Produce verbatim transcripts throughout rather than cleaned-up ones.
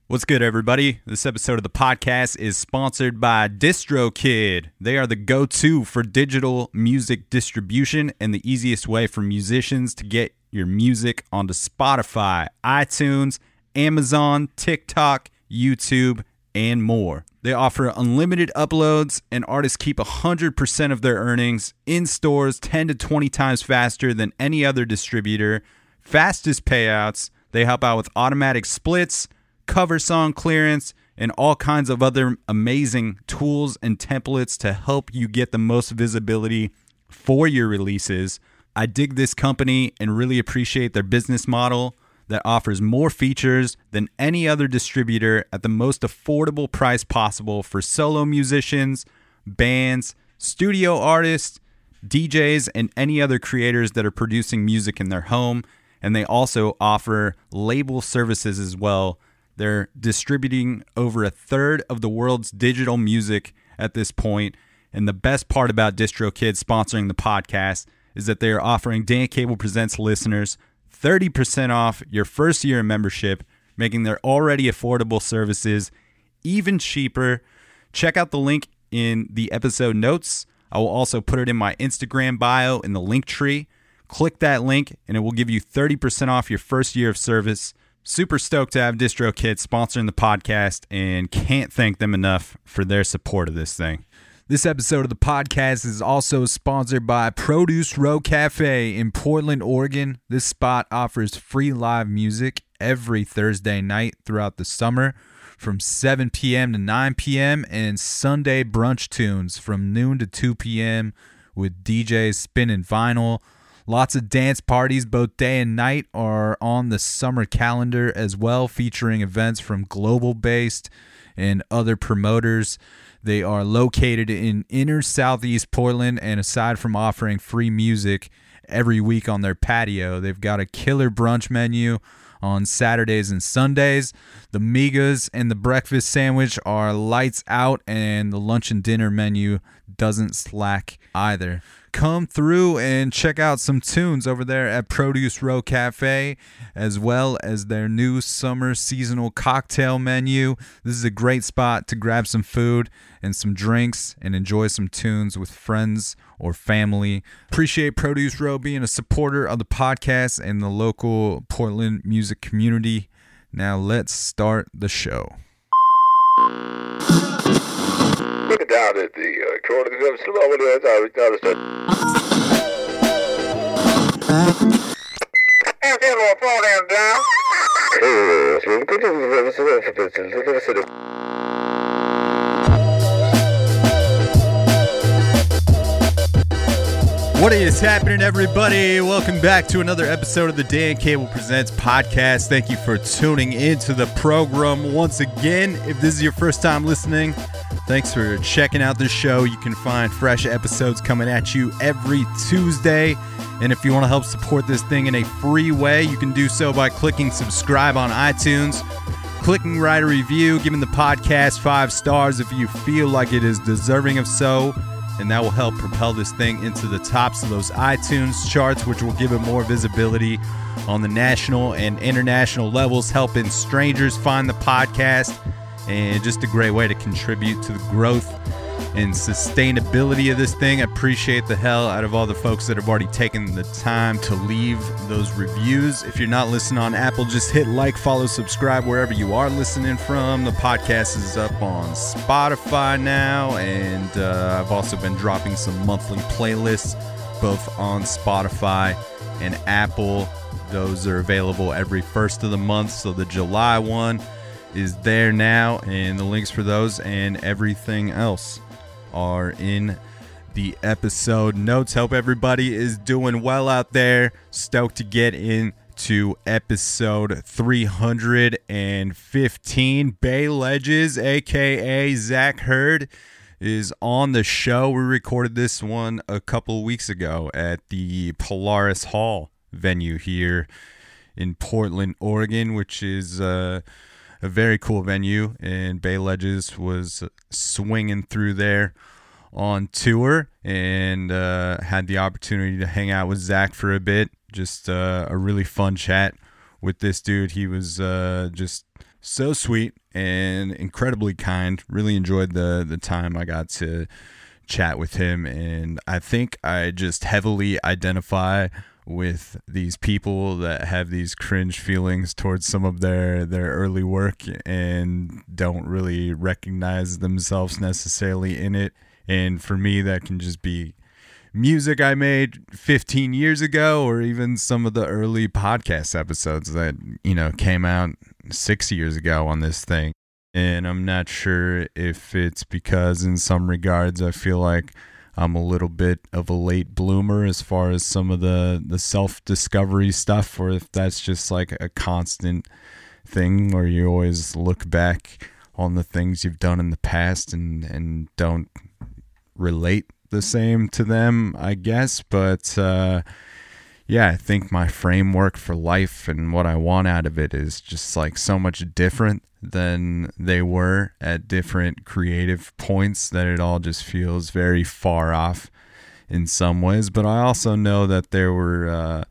What's good, everybody? This episode of the podcast is sponsored by DistroKid. They are the go-to for digital music distribution and the easiest way for musicians to get your music onto Spotify, iTunes, Amazon, TikTok, YouTube, and more. They offer unlimited uploads, and artists keep one hundred percent of their earnings in stores ten to twenty times faster than any other distributor. Fastest payouts. They help out with automatic splits, cover song clearance, and all kinds of other amazing tools and templates to help you get the most visibility for your releases. I dig this company and really appreciate their business model that offers more features than any other distributor at the most affordable price possible for solo musicians, bands, studio artists, D Js, and any other creators that are producing music in their home. And they also offer label services as well. They're distributing over a third of the world's digital music at this point. And the best part about DistroKid sponsoring the podcast is that they are offering Dan Cable Presents listeners thirty percent off your first year of membership, making their already affordable services even cheaper. Check out the link in the episode notes. I will also put it in my Instagram bio in the link tree. Click that link and it will give you thirty percent off your first year of service. Super stoked to have DistroKid sponsoring the podcast and can't thank them enough for their support of this thing. This episode of the podcast is also sponsored by Produce Row Cafe in Portland, Oregon. This spot offers free live music every Thursday night throughout the summer from seven p.m. to nine p.m. and Sunday brunch tunes from noon to two p.m. with D Js spinning vinyl. Lots of dance parties both day and night are on the summer calendar as well, featuring events from Global-Based and other promoters. They are located in inner southeast Portland, and aside from offering free music every week on their patio, they've got a killer brunch menu on Saturdays and Sundays. The migas and the breakfast sandwich are lights out, and the lunch and dinner menu doesn't slack either. Come through and check out some tunes over there at Produce Row Cafe, as well as their new summer seasonal cocktail menu. This is a great spot to grab some food and some drinks and enjoy some tunes with friends or family. Appreciate Produce Row being a supporter of the podcast and the local Portland music community. Now let's start the show. Look down at the uh, corner of the slow words. I was down the What is happening, everybody? Welcome back to another episode of the Dan Cable Presents podcast. Thank you for tuning into the program once again. If this is your first time listening, thanks for checking out this show. You can find fresh episodes coming at you every Tuesday. And if you want to help support this thing in a free way, you can do so by clicking subscribe on iTunes, clicking write a review, giving the podcast five stars if you feel like it is deserving of so. And that will help propel this thing into the tops of those iTunes charts, which will give it more visibility on the national and international levels, helping strangers find the podcast, and just a great way to contribute to the growth and sustainability of this thing. I appreciate the hell out of all the folks that have already taken the time to leave those reviews. If you're not listening on Apple, just hit like, follow, subscribe wherever you are listening from. The podcast is up on Spotify now, and uh, I've also been dropping some monthly playlists both on Spotify and Apple. Those are available every first of the month, so the July one is there now, and the links for those and everything else are in the episode notes. Hope everybody is doing well out there. Stoked to get into episode three hundred fifteen. Bay Ledges, aka Zach Hurd, is on the show. We recorded this one a couple weeks ago at the Polaris Hall venue here in Portland, Oregon, which is uh a very cool venue, and Bay Ledges was swinging through there on tour, and uh, had the opportunity to hang out with Zach for a bit. Just uh, a really fun chat with this dude. He was uh, just so sweet and incredibly kind. Really enjoyed the the time I got to chat with him, and I think I just heavily identify with these people that have these cringe feelings towards some of their their early work and don't really recognize themselves necessarily in it. And for me, that can just be music I made fifteen years ago, or even some of the early podcast episodes that, you know, came out six years ago on this thing. And I'm not sure if it's because in some regards I feel like I'm a little bit of a late bloomer as far as some of the, the self-discovery stuff, or if that's just like a constant thing where you always look back on the things you've done in the past and, and don't relate the same to them, I guess. But uh, yeah, I think my framework for life and what I want out of it is just like so much different than they were at different creative points that it all just feels very far off in some ways. But I also know that there were uh,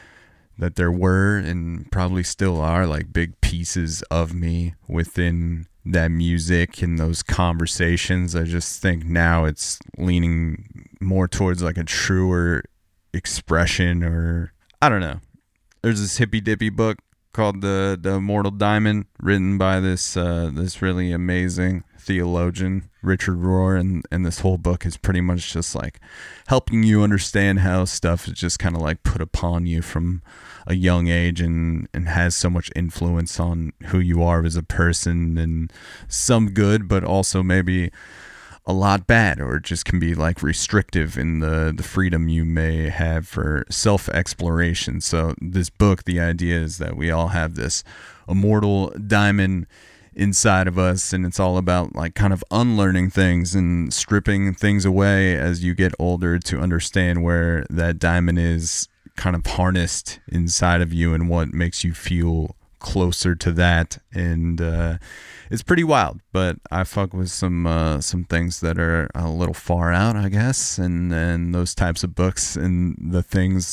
that there were and probably still are like big pieces of me within that music and those conversations. I just think now it's leaning more towards like a truer expression, or I don't know. There's this hippy dippy book called the the Immortal Diamond, written by this uh, this really amazing theologian, Richard Rohr, and and this whole book is pretty much just like helping you understand how stuff is just kind of like put upon you from a young age and and has so much influence on who you are as a person, and some good but also maybe a lot bad, or it just can be like restrictive in the the freedom you may have for self-exploration. So this book, the idea is that we all have this immortal diamond inside of us, and it's all about like kind of unlearning things and stripping things away as you get older to understand where that diamond is kind of harnessed inside of you and what makes you feel closer to that. And uh it's pretty wild, but I fuck with some uh some things that are a little far out, I guess, and and those types of books and the things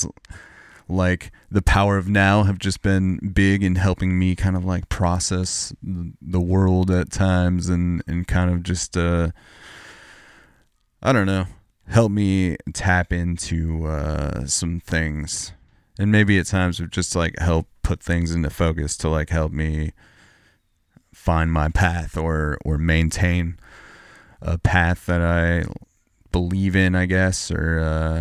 like The Power of Now have just been big in helping me kind of like process the world at times, and and kind of just uh I don't know, help me tap into uh some things, and maybe at times have just like help put things into focus to like help me find my path, or or maintain a path that I believe in, I guess, or uh,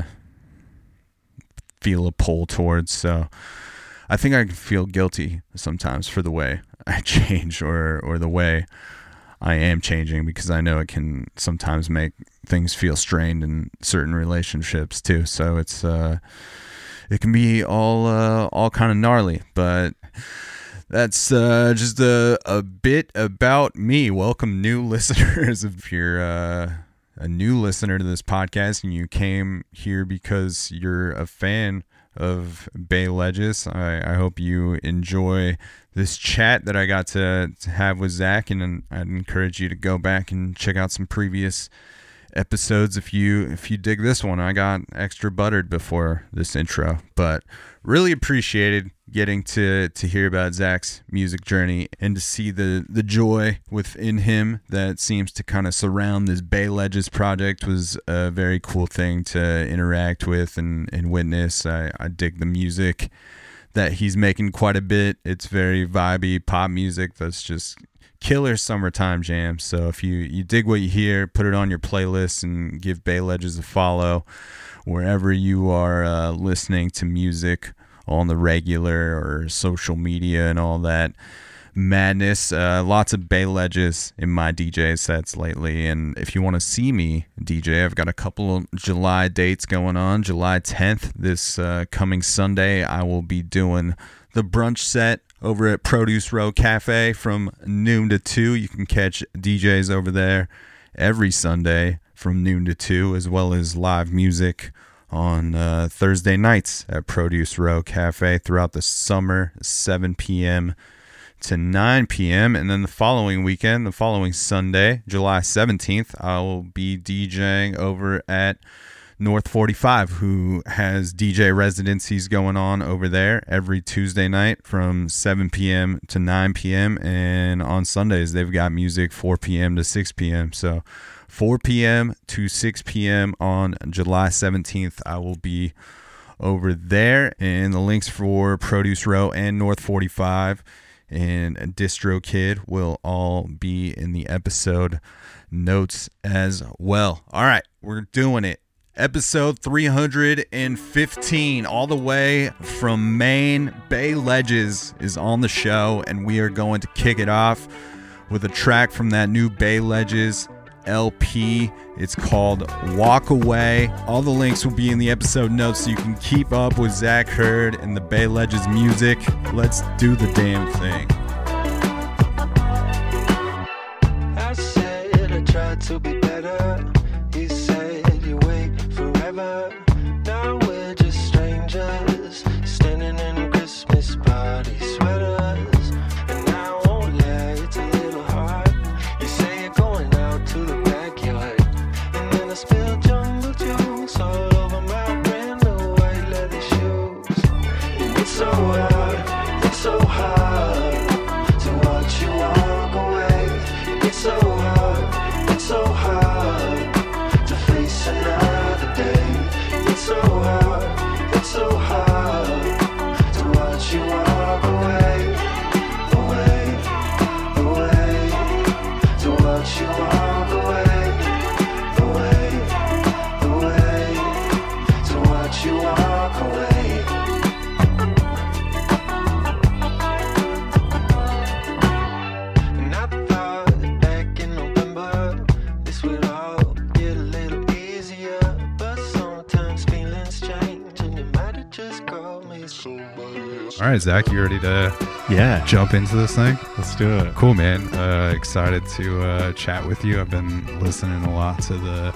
feel a pull towards. So I think I can feel guilty sometimes for the way I change, or or the way I am changing, because I know it can sometimes make things feel strained in certain relationships too. So it's uh, it can be all uh, all kind of gnarly, but that's uh, just a, a bit about me. Welcome, new listeners. If you're uh, a new listener to this podcast and you came here because you're a fan of Bay Ledges, I, I hope you enjoy this chat that I got to, to have with Zach, and I'd encourage you to go back and check out some previous episodes if you if you dig this one. I got extra buttered before this intro, but really appreciated getting to to hear about Zach's music journey and to see the the joy within him that seems to kind of surround this Bay Ledges project. Was a very cool thing to interact with and, and witness. I, I dig the music that he's making quite a bit. It's very vibey pop music that's just killer summertime jam. So if you, you dig what you hear, put it on your playlist and give Bay Ledges a follow wherever you are uh, listening to music on the regular or social media and all that madness. Uh, lots of Bay Ledges in my D J sets lately. And if you want to see me D J, I've got a couple of July dates going on. July tenth, this uh, coming Sunday, I will be doing the brunch set over at Produce Row Cafe from noon to two. You can catch D Js over there every Sunday from noon to two, as well as live music on uh, Thursday nights at Produce Row Cafe throughout the summer, seven p.m. to nine p.m. And then the following weekend, the following Sunday, July seventeenth, I will be DJing over at North forty-five, who has D J residencies going on over there every Tuesday night from seven p.m. to nine p.m. And on Sundays, they've got music four p.m. to six p.m. So four p.m. to six p.m. on July seventeenth, I will be over there. And the links for Produce Row and North forty-five and DistroKid will all be in the episode notes as well. All right, we're doing it. Episode three hundred fifteen, all the way from Maine. Bay Ledges is on the show, and we are going to kick it off with a track from that new Bay Ledges L P. It's called Walk Away. All the links will be in the episode notes so you can keep up with Zach Hurd and the Bay Ledges music. Let's do the damn thing. I said I tried to be better. He said you wait forever. Now we're just strangers standing in Christmas party sweaters. And I won't lie, it's a little hard. You say you're going out to the backyard, and then I spilled jungle juice all over my brand new white leather shoes. And it's so hard, it's so hard to watch you walk away. It's so hard, it's so hard to face another day. It's so hard, it's so hard to watch you walk away, away, away, to watch you walk away, away, away, to watch you walk away. And I thought back in November this would all get a little easier, but sometimes feelings change, and you might have just called me somebody else. All right, Zach, you ready to Yeah, jump into this thing? let's do it. Cool, man. Uh, excited to uh, chat with you. I've been listening a lot to the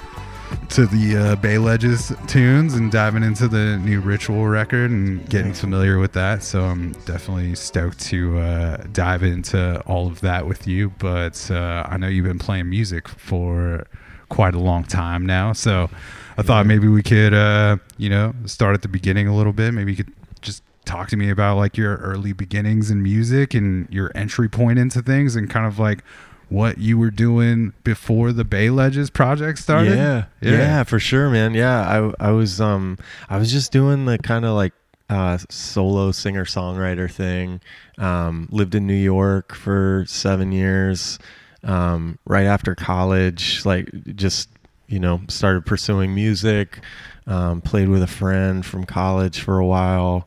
to the uh, Bay Ledges tunes and diving into the new Ritual record and getting familiar with that. So I'm definitely stoked to uh, dive into all of that with you. But uh, I know you've been playing music for quite a long time now. So I thought maybe we could, uh, you know, start at the beginning a little bit. Maybe you could just talk to me about like your early beginnings in music and your entry point into things and kind of like what you were doing before the Bay Ledges project started. Yeah, Yeah. yeah, for sure, man. Yeah, I I was um I was just doing the kind of like uh, solo singer songwriter thing. Um, lived in New York for seven years. Um, right after college, like just you know started pursuing music. Um, played with a friend from college for a while.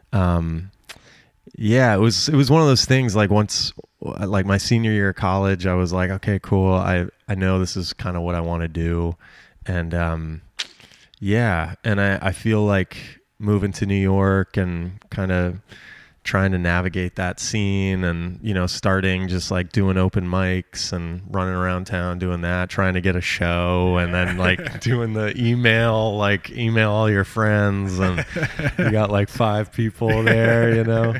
Um, yeah, it was it was one of those things. Like once, like my senior year of college, I was like, okay, cool. I I know this is kind of what I want to do, and um, yeah, and I I feel like moving to New York and kind of trying to navigate that scene, and you know starting just like doing open mics and running around town doing that, trying to get a show, and then like doing the email like email all your friends, and you got like five people there, you know.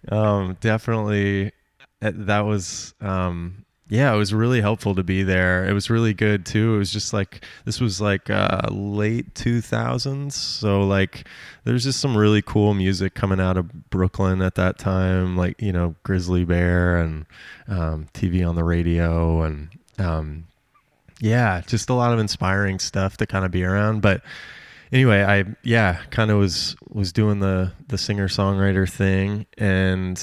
Um definitely uh, that was um yeah, it was really helpful to be there. It was really good too. It was just like, this was like uh, late two thousands. So like there's just some really cool music coming out of Brooklyn at that time. Like, you know, Grizzly Bear and um, T V on the radio. And um, yeah, just a lot of inspiring stuff to kind of be around. But anyway, I, yeah, kind of was, was doing the, the singer songwriter thing. And,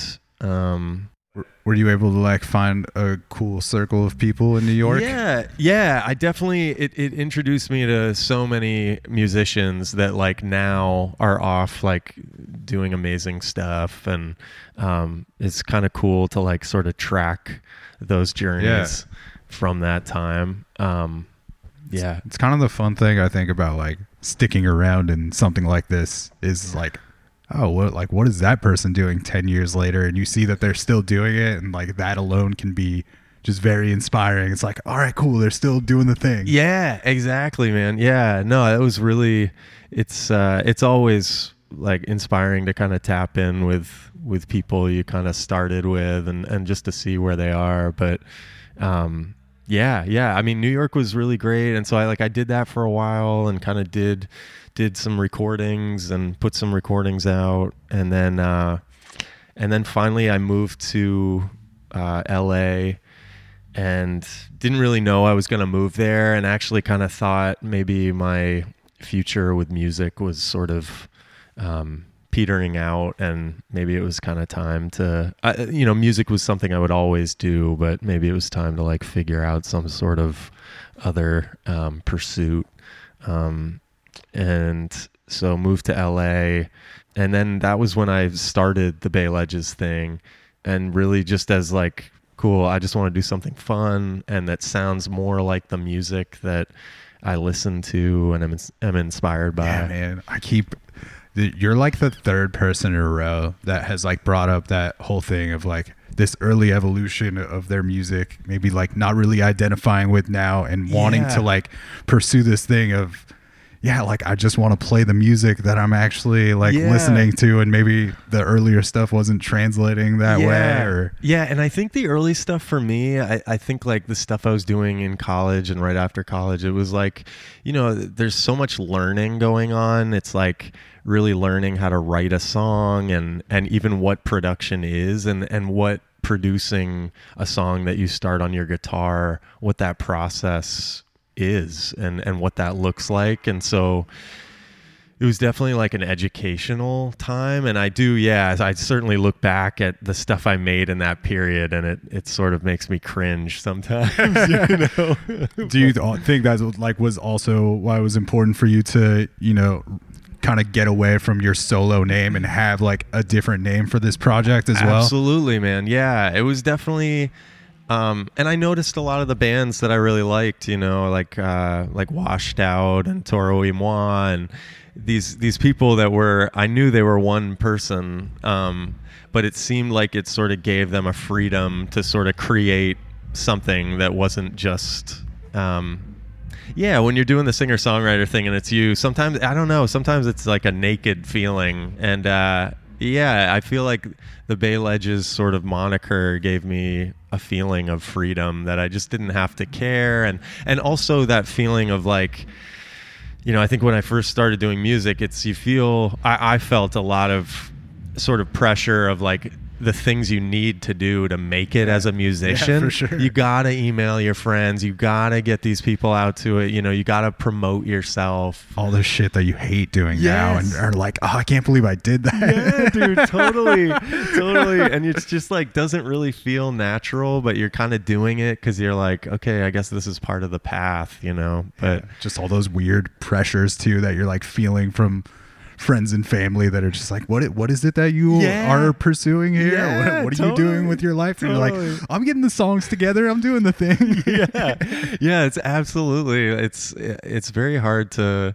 um, Were you able to like find a cool circle of people in New York? Yeah, yeah. I definitely it, it introduced me to so many musicians that like now are off like doing amazing stuff, and um, it's kind of cool to like sort of track those journeys Yeah. from that time. Um, yeah, It's kind of the fun thing I think about like sticking around in something like this is like, oh, what like what is that person doing ten years later? And you see that they're still doing it, and like that alone can be just very inspiring. It's like, all right, cool, they're still doing the thing. Yeah, exactly, man. Yeah, no, it was really, it's uh, it's always like inspiring to kind of tap in with with people you kind of started with, and and just to see where they are. But um, yeah, yeah. I mean, New York was really great, and so I like I did that for a while and kind of did did some recordings and put some recordings out, and then uh, and then finally I moved to uh, L A and didn't really know I was going to move there, and actually kind of thought maybe my future with music was sort of um, petering out, and maybe it was kind of time to, uh, you know, music was something I would always do, but maybe it was time to like figure out some sort of other um, pursuit. Um, and so moved to L A, and then that was when I started the Bay Ledges thing, and really just as like, cool, I just want to do something fun and that sounds more like the music that I listen to and am, am inspired by. Yeah, man. I keep, you're like the third person in a row that has like brought up that whole thing of like this early evolution of their music, maybe like not really identifying with now and wanting Yeah. to like pursue this thing of, yeah, like I just want to play the music that I'm actually like Yeah. listening to, and maybe the earlier stuff wasn't translating that yeah. way. Or yeah, and I think the early stuff for me, I, I think like the stuff I was doing in college and right after college, it was like, you know, there's so much learning going on. It's like really learning how to write a song, and and even what production is, and and what producing a song that you start on your guitar, what that process is, and and what that looks like. And so it was definitely like an educational time, and I do yeah I certainly look back at the stuff I made in that period, and it it sort of makes me cringe sometimes. You know? do you th- think that like was also why it was important for you to, you know, kind of get away from your solo name and have like a different name for this project as well? Absolutely, man. Yeah, it was definitely. Um, and I noticed a lot of the bands that I really liked, you know, like uh, like Washed Out and Toro y Moi, and these these people that were, I knew they were one person, um, but it seemed like it sort of gave them a freedom to sort of create something that wasn't just, um, yeah, when you're doing the singer-songwriter thing and it's you, sometimes, I don't know, sometimes it's like a naked feeling, and uh, yeah, I feel like the Bay Ledges sort of moniker gave me a feeling of freedom that I just didn't have to care. And, and also that feeling of like, you know, I think when I first started doing music, it's, you feel, I, I felt a lot of sort of pressure of like the things you need to do to make it as a musician. Yeah, for sure. You gotta email your friends. You gotta get these people out to it. You know, you gotta promote yourself. All the shit that you hate doing now, and Yes. are like, oh, I can't believe I did that. Yeah, dude, totally, totally. And it's just like doesn't really feel natural, but you're kind of doing it because you're like, okay, I guess this is part of the path, you know. But Just all those weird pressures too that you're like feeling from friends and family that are just like, what what is it that you Yeah. are pursuing here? Yeah, what what are you totally, doing with your life? And totally. you're like, I'm getting the songs together, I'm doing the thing. yeah, yeah, it's absolutely, it's it's very hard to.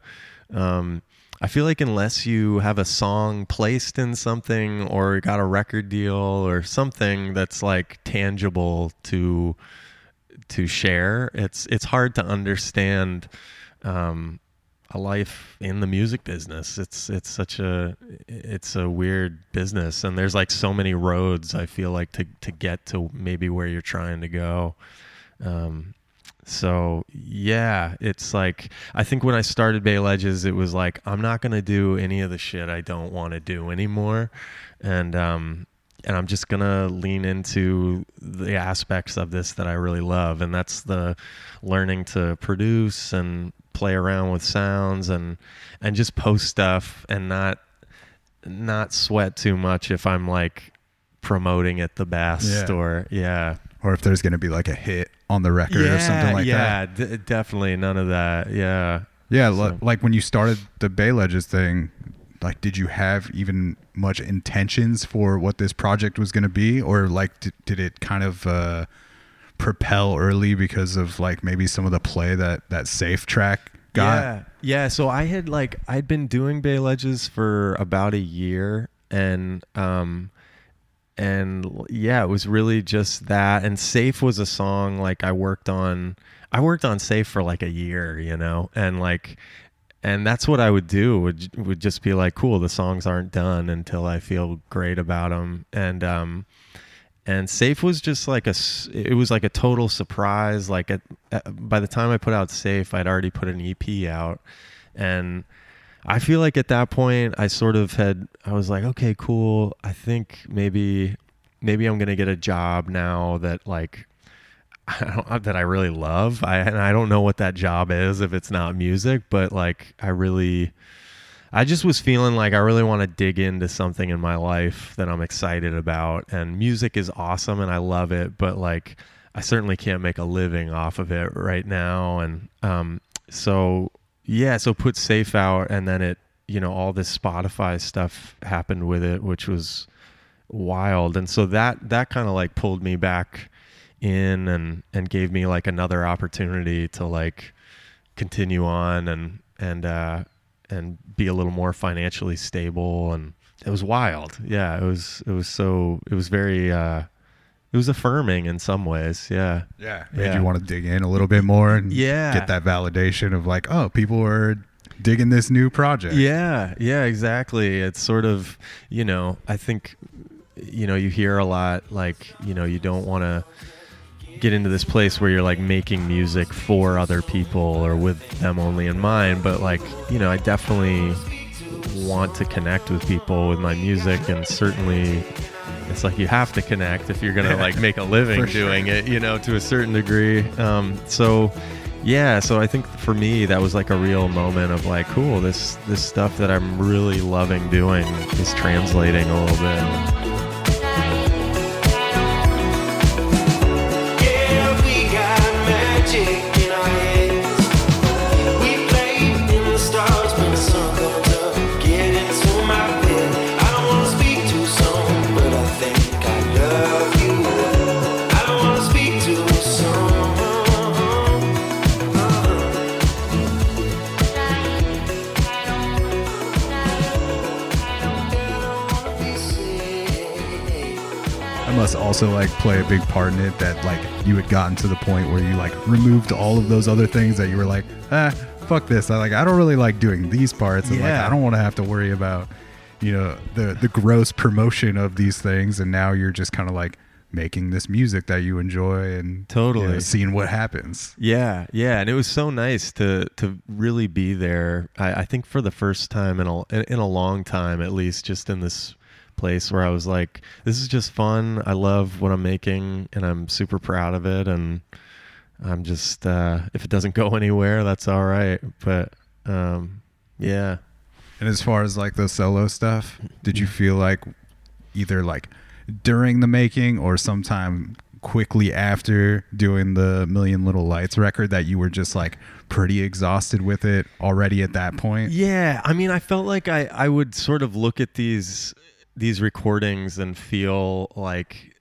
Um, I feel like unless you have a song placed in something or got a record deal or something that's like tangible to to share, it's it's hard to understand um, a life in the music business. It's it's such a it's a weird business, and there's like so many roads, I feel like, to to get to maybe where you're trying to go. Um, so yeah, it's like, I think when I started Bay Ledges, it was like, I'm not gonna do any of the shit I don't want to do anymore, and um, and I'm just gonna lean into the aspects of this that I really love, and that's the learning to produce and play around with sounds and and just post stuff and not not sweat too much if I'm like promoting it the best. Yeah. Or yeah Or if there's going to be like a hit on the record or something like yeah, that. d- definitely none of that. Yeah. Yeah, So- li- like when you started the Bay Ledges thing, like did you have even much intentions for what this project was going to be, or like did, did it kind of uh, propel early because of like maybe some of the play that that Safe track got? Yeah. Yeah. So I had like, I'd been doing Bay Ledges for about a year, and, um, and yeah, it was really just that. And Safe was a song like I worked on, I worked on Safe for like a year, you know, and like, and that's what I would do, would, would just be like, cool, the songs aren't done until I feel great about them. And, um, and Safe was just like a s- it was like a total surprise. Like at, at, by the time I put out Safe, I'd already put an E P out, and I feel like at that point I sort of had I was like, okay, cool. I think maybe maybe I'm gonna get a job now that like I don't, that I really love. I and I don't know what that job is if it's not music, but like I really. I just was feeling like I really want to dig into something in my life that I'm excited about, and music is awesome and I love it, but like I certainly can't make a living off of it right now. And um, so yeah, so put Safe out, and then it, you know, all this Spotify stuff happened with it, which was wild. And so that that kind of like pulled me back in and and gave me like another opportunity to like continue on and and uh and be a little more financially stable. And it was wild. Yeah, it was, it was so, it was very, uh, it was affirming in some ways. Yeah. Yeah. Made Yeah. you want to dig in a little bit more and Yeah. get that validation of like, oh, people are digging this new project. Yeah. Yeah, exactly. It's sort of, you know, I think, you know, you hear a lot, like, you know, you don't want to get into this place where you're like making music for other people or with them only in mind, but like, you know, I definitely want to connect with people with my music, and certainly it's like you have to connect if you're gonna like make a living doing it, you know, to a certain degree. Um, so yeah, so I think for me that was like a real moment of like, cool, this this stuff that I'm really loving doing is translating a little bit. Must also like play a big part in it that like you had gotten to the point where you like removed all of those other things that you were like, ah, fuck this. I like I don't really like doing these parts, and Yeah. like I don't want to have to worry about, you know, the the gross promotion of these things, and now you're just kind of like making this music that you enjoy and Totally. you know, seeing what happens. Yeah, yeah, and it was so nice to to really be there. I, I think for the first time in a in a long time, at least, just in this place where I was like, this is just fun. I love what I'm making, and I'm super proud of it. And I'm just uh, if it doesn't go anywhere, that's all right. But um, yeah. And as far as like the solo stuff, did you feel like either like during the making or sometime quickly after doing the Million Little Lights record that you were just like pretty exhausted with it already at that point? Yeah, I mean, I felt like I, I would sort of look at these these recordings and feel like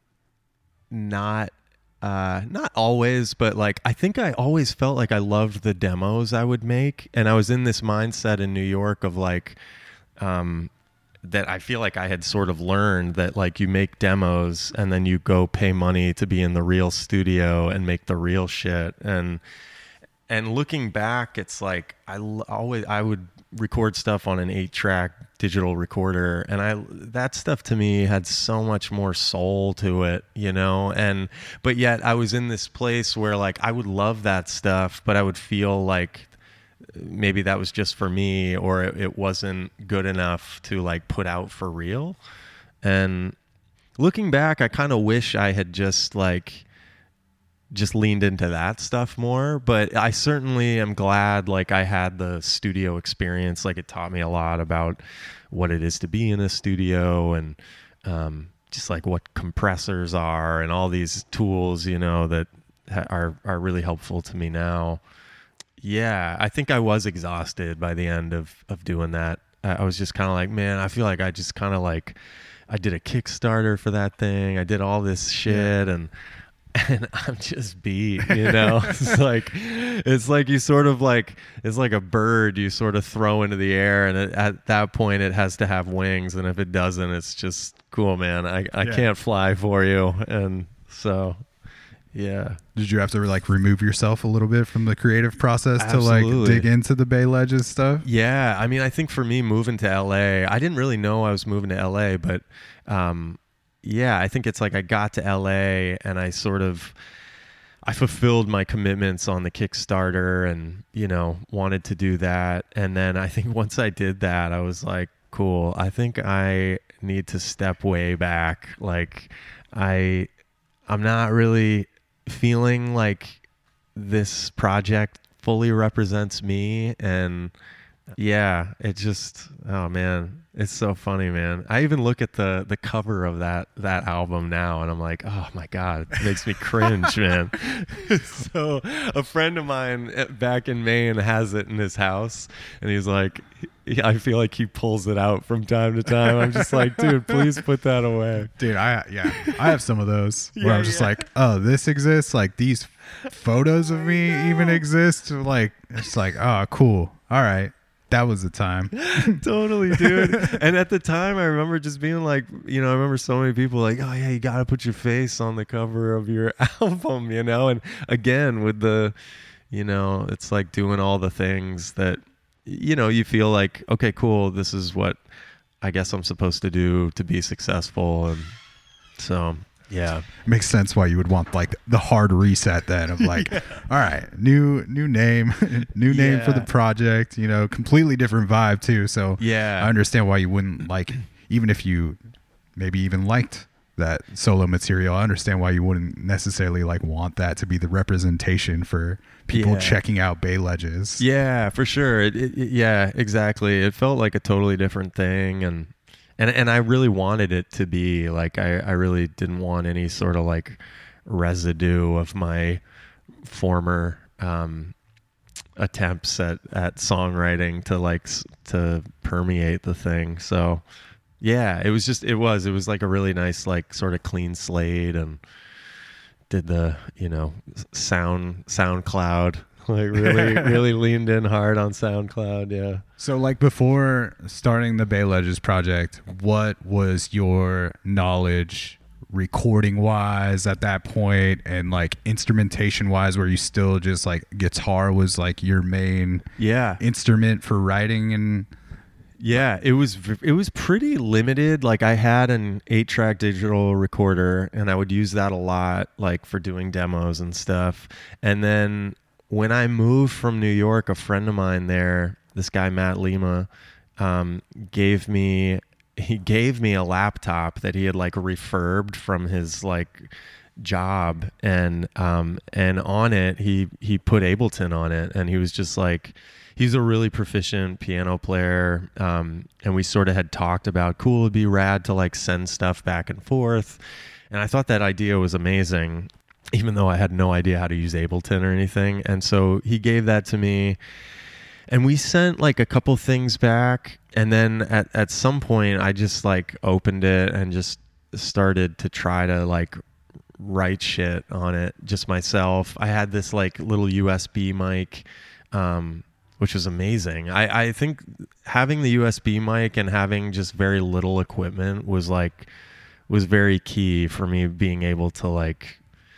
not uh, not always, but like I think I always felt like I loved the demos I would make, and I was in this mindset in New York of like um, that I feel like I had sort of learned that like you make demos and then you go pay money to be in the real studio and make the real shit. And and looking back, it's like I l- always I would record stuff on an eight track digital recorder, and I that stuff to me had so much more soul to it, you know. And but yet I was in this place where like I would love that stuff, but I would feel like maybe that was just for me, or it, it wasn't good enough to like put out for real. And looking back, I kind of wish I had just like just leaned into that stuff more, but I certainly am glad like I had the studio experience. Like it taught me a lot about what it is to be in a studio, and um, just like what compressors are and all these tools, you know, that ha- are are really helpful to me now. Yeah, I think I was exhausted by the end of of doing that. I, I was just kind of like, man, I feel like I just kind of like I did a Kickstarter for that thing. I did all this shit, and and I'm just beat, you know. It's like it's like you sort of like it's like a bird you sort of throw into the air, and it, at that point it has to have wings, and if it doesn't, it's just cool, man. I I Yeah. can't fly for you, and so yeah. Did you have to like remove yourself a little bit from the creative process to like Absolutely. dig into the Bay Ledges stuff? Yeah, I mean, I think for me moving to L A, I didn't really know I was moving to L A, but um, yeah, I think it's like I got to L A and I sort of I fulfilled my commitments on the Kickstarter and, you know, wanted to do that. And then I think once I did that, I was like, cool, I think I need to step way back. Like I, I'm not really feeling like this project fully represents me. And yeah, it just, oh man, it's so funny, man. I even look at the the cover of that that album now and I'm like, oh my God, it makes me cringe, man. So a friend of mine back in Maine has it in his house and he's like, I feel like he pulls it out from time to time. I'm just like, dude, please put that away. Dude, I yeah, I have some of those where Yeah, I'm just yeah. like, oh, this exists. Like these photos of me even exist. Like it's like, oh, cool. All right, that was the time. Totally, dude. And at the time, I remember just being like, you know, I remember so many people like, oh yeah, you got to put your face on the cover of your album, you know? And again, with the, you know, it's like doing all the things that, you know, you feel like, okay, cool, this is what I guess I'm supposed to do to be successful. And so, yeah. Makes sense why you would want like the hard reset then of like, all right, new new name, new name for the Yeah. project, you know, completely different vibe too. So Yeah. I understand why you wouldn't like, even if you maybe even liked that solo material, I understand why you wouldn't necessarily like want that to be the representation for people Yeah. checking out Bay Ledges. Yeah, for sure. It, it, it- yeah, exactly. It felt like a totally different thing, and and and I really wanted it to be like I I really didn't want any sort of like residue of my former um, attempts at at songwriting to like s- to permeate the thing. So yeah, it was just it was it was like a really nice like sort of clean slate and. Did the you know sound SoundCloud like really really leaned in hard on SoundCloud. Yeah. So like before starting the Bay Ledges project, what was your knowledge recording wise at that point and like instrumentation wise? Were you still just like guitar was like your main Yeah. instrument for writing? And Yeah, it was v- it was pretty limited. Like I had an eight-track digital recorder and I would use that a lot like for doing demos and stuff. And then when I moved from New York, a friend of mine there, this guy Matt Lima, um, gave me he gave me a laptop that he had like refurbed from his like job, and um and on it he he put Ableton on it, and he was just like, he's a really proficient piano player, um, and we sort of had talked about, cool, it'd be rad to like send stuff back and forth. And I thought that idea was amazing, even though I had no idea how to use Ableton or anything. And so he gave that to me, and we sent like a couple things back. And then at, at some point, I just like opened it and just started to try to like write shit on it just myself. I had this like little U S B mic, um, which was amazing. I, I think having the U S B mic and having just very little equipment was like, was very key for me being able to like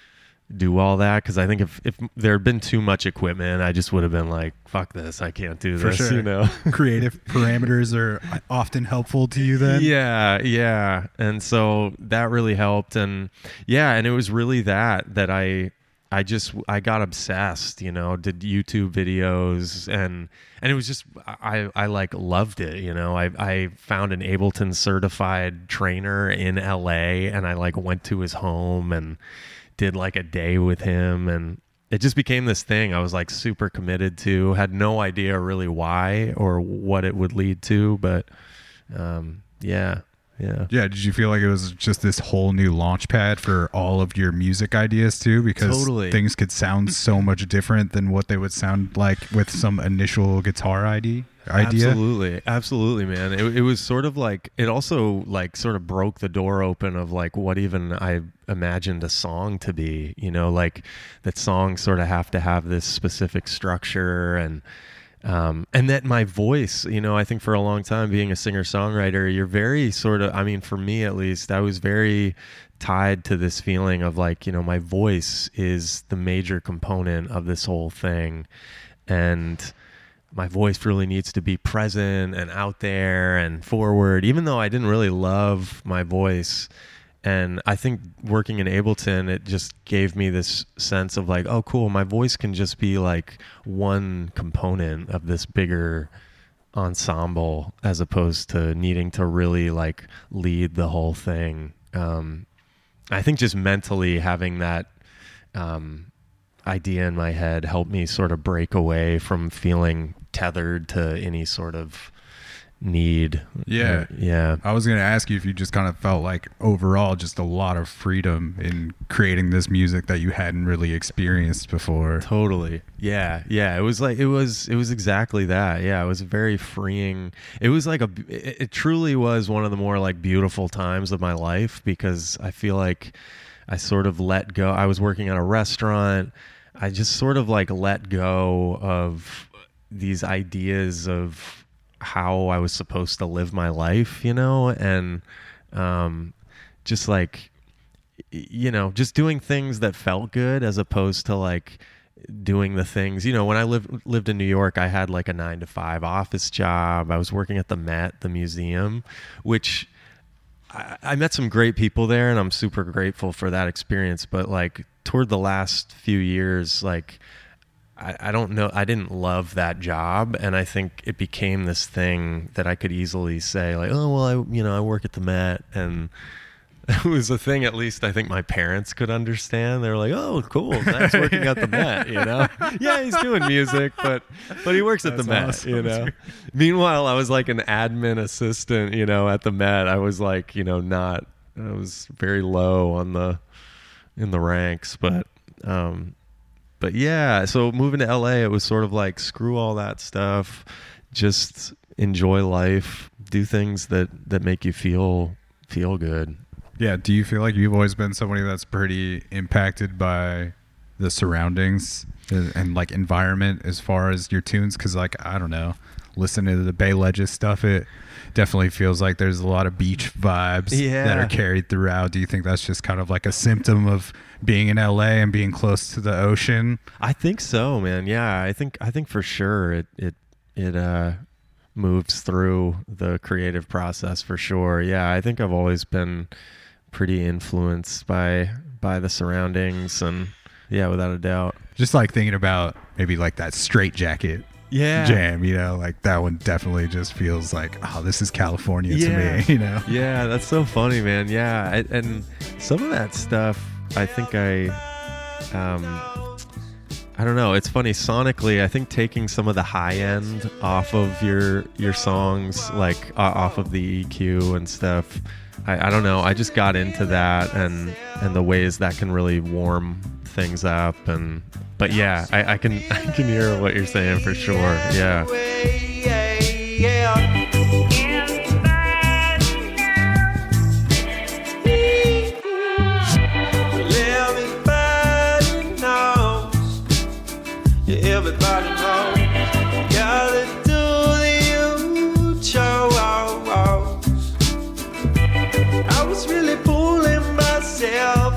do all that. Cause I think if, if there had been too much equipment, I just would have been like, fuck this, I can't do For this, sure. you know? creative parameters are often helpful to you then. Yeah, yeah. And so that really helped. And yeah, and it was really that, that I, I just, I got obsessed, you know, did YouTube videos, and, and it was just, I, I like loved it. You know, I, I found an Ableton certified trainer in L A, and I like went to his home and did like a day with him, and it just became this thing I was like super committed to. Had no idea really why or what it would lead to, but um, yeah, yeah. Yeah, did you feel like it was just this whole new launch pad for all of your music ideas too? Because Totally. things could sound so much different than what they would sound like with some initial guitar idea. idea. Absolutely, absolutely, man. It, it was sort of like, it also like sort of broke the door open of like what even I imagined a song to be, you know, like that songs sort of have to have this specific structure, and um, and that my voice, you know, I think for a long time being a singer-songwriter, you're very sort of, I mean, for me at least, I was very tied to this feeling of like, you know, my voice is the major component of this whole thing, and my voice really needs to be present and out there and forward. Even though I didn't really love my voice, and I think working in Ableton, it just gave me this sense of like, oh, cool, my voice can just be like one component of this bigger ensemble as opposed to needing to really like lead the whole thing. Um, I think just mentally having that um, idea in my head helped me sort of break away from feeling tethered to any sort of need. Yeah. Uh, yeah. I was going to ask you if you just kind of felt like overall just a lot of freedom in creating this music that you hadn't really experienced before. Totally. Yeah. Yeah. It was like, it was, it was exactly that. Yeah. It was very freeing. It was like a, it, it truly was one of the more like beautiful times of my life because I feel like I sort of let go. I was working at a restaurant. I just sort of like let go of these ideas of how I was supposed to live my life, you know, and um, just like, you know, just doing things that felt good as opposed to like doing the things, you know, when I lived, lived in New York, I had like a nine to five office job. I was working at the Met, the museum, which I, I met some great people there and I'm super grateful for that experience. But like toward the last few years, like, I, I don't know. I didn't love that job. And I think it became this thing that I could easily say like, oh, well, I, you know, I work at the Met. And it was a thing, at least I think my parents could understand. They were like, oh, cool. Zach's working at the Met, you know? Yeah, he's doing music, but, but he works at That's the Met, awesome. you know? Meanwhile, I was like an admin assistant, you know, at the Met. I was like, you know, not, I was very low on the, in the ranks, but, um, But yeah, so moving to L A, it was sort of like, screw all that stuff. Just enjoy life. Do things that, that make you feel feel good. Yeah. Do you feel like you've always been somebody that's pretty impacted by the surroundings and, and like environment as far as your tunes? Because like, I don't know, listening to the Bay Ledges stuff, it definitely feels like there's a lot of beach vibes Yeah. that are carried throughout. Do you think that's just kind of like a symptom of being in L A and being close to the ocean? I think so, man. Yeah, I think I think for sure it it it uh moves through the creative process for sure. Yeah, I think I've always been pretty influenced by by the surroundings and yeah, without a doubt. Just like thinking about maybe like that Straight Jacket Yeah. jam, you know, like that one definitely just feels like, oh, this is California Yeah. to me, you know? Yeah, that's so funny, man. Yeah, I, and some of that stuff, I think I, um, I don't know. It's funny sonically. I think taking some of the high end off of your your songs, like uh, off of the E Q and stuff. I, I don't know. I just got into that and and the ways that can really warm things up. And but yeah, I, I can I can hear what you're saying for sure. Yeah. Everybody knows, gotta do the usual. I was really fooling myself,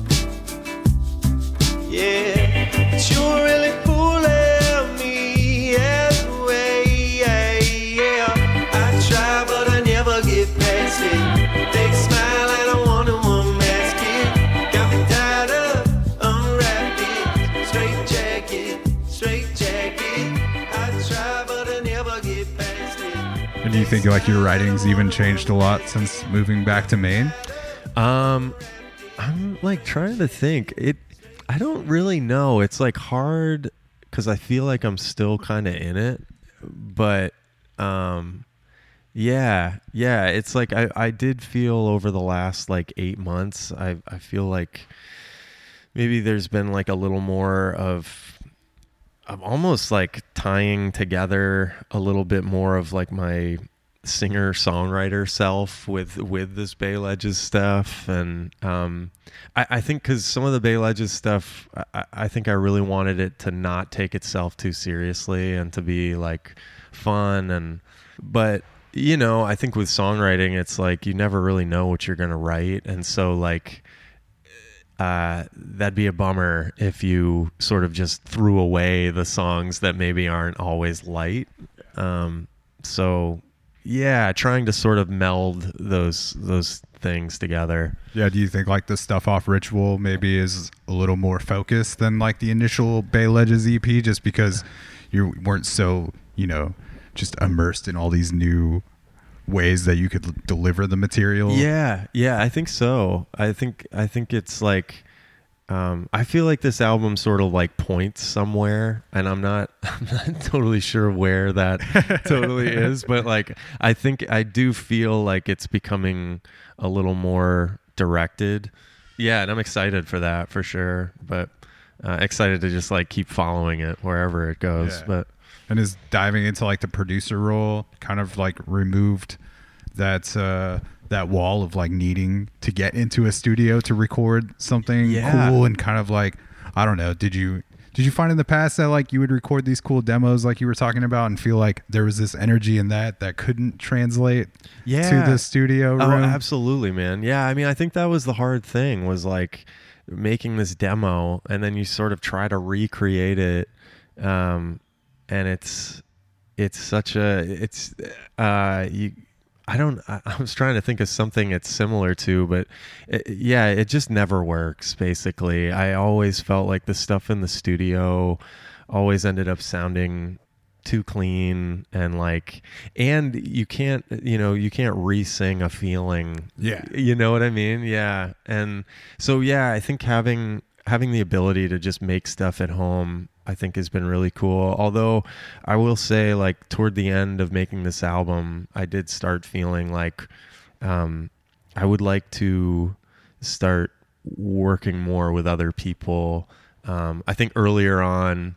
yeah, but you were really fooling me as well, yeah, yeah. I try but I never get past it. Big smile and I wonder what mask it. Got me tied up, unwrapped it. Straight jacket. Straight jacket. I try, but I never get past it. And do you think like your writings even changed a lot since moving back to Maine? Um, I'm like trying to think. It. I don't really know. It's like hard because I feel like I'm still kind of in it, but um, yeah, yeah. It's like I I did feel over the last like eight months. I I feel like maybe there's been like a little more of. I'm almost like tying together a little bit more of like my singer songwriter self with with this Bay Ledges stuff, and um, I, I think because some of the Bay Ledges stuff, I, I think I really wanted it to not take itself too seriously and to be like fun, and but you know I think with songwriting it's like you never really know what you're gonna write, and so like. Uh, that'd be a bummer if you sort of just threw away the songs that maybe aren't always light. Um, so yeah, trying to sort of meld those those things together. Yeah, do you think like the stuff off Ritual maybe is a little more focused than like the initial Bay Ledges E P, just because you weren't so, you know, just immersed in all these new ways that you could l- deliver the material? Yeah, yeah, I think so. I think I think it's like um, I feel like this album sort of like points somewhere, and I'm not I'm not totally sure where that totally is, but like I think I do feel like it's becoming a little more directed. Yeah, and I'm excited for that for sure, but uh, excited to just like keep following it wherever it goes. Yeah. But And is diving into like the producer role kind of like removed that uh that wall of like needing to get into a studio to record something Yeah. cool, and kind of like, I don't know, did you did you find in the past that like you would record these cool demos like you were talking about and feel like there was this energy in that that couldn't translate Yeah. to the studio Oh, room? absolutely, man. Yeah, I mean, I think that was the hard thing, was like making this demo, and then you sort of try to recreate it, um, and it's it's such a it's uh you. I don't. I, I was trying to think of something it's similar to, but it, yeah, it just never works. Basically, I always felt like the stuff in the studio always ended up sounding too clean, and like, and you can't, you know, you can't re-sing a feeling. Yeah. You know what I mean? Yeah. And so, yeah, I think having having the ability to just make stuff at home, I think has been really cool. Although I will say, like, toward the end of making this album, I did start feeling like um, I would like to start working more with other people. Um, I think earlier on,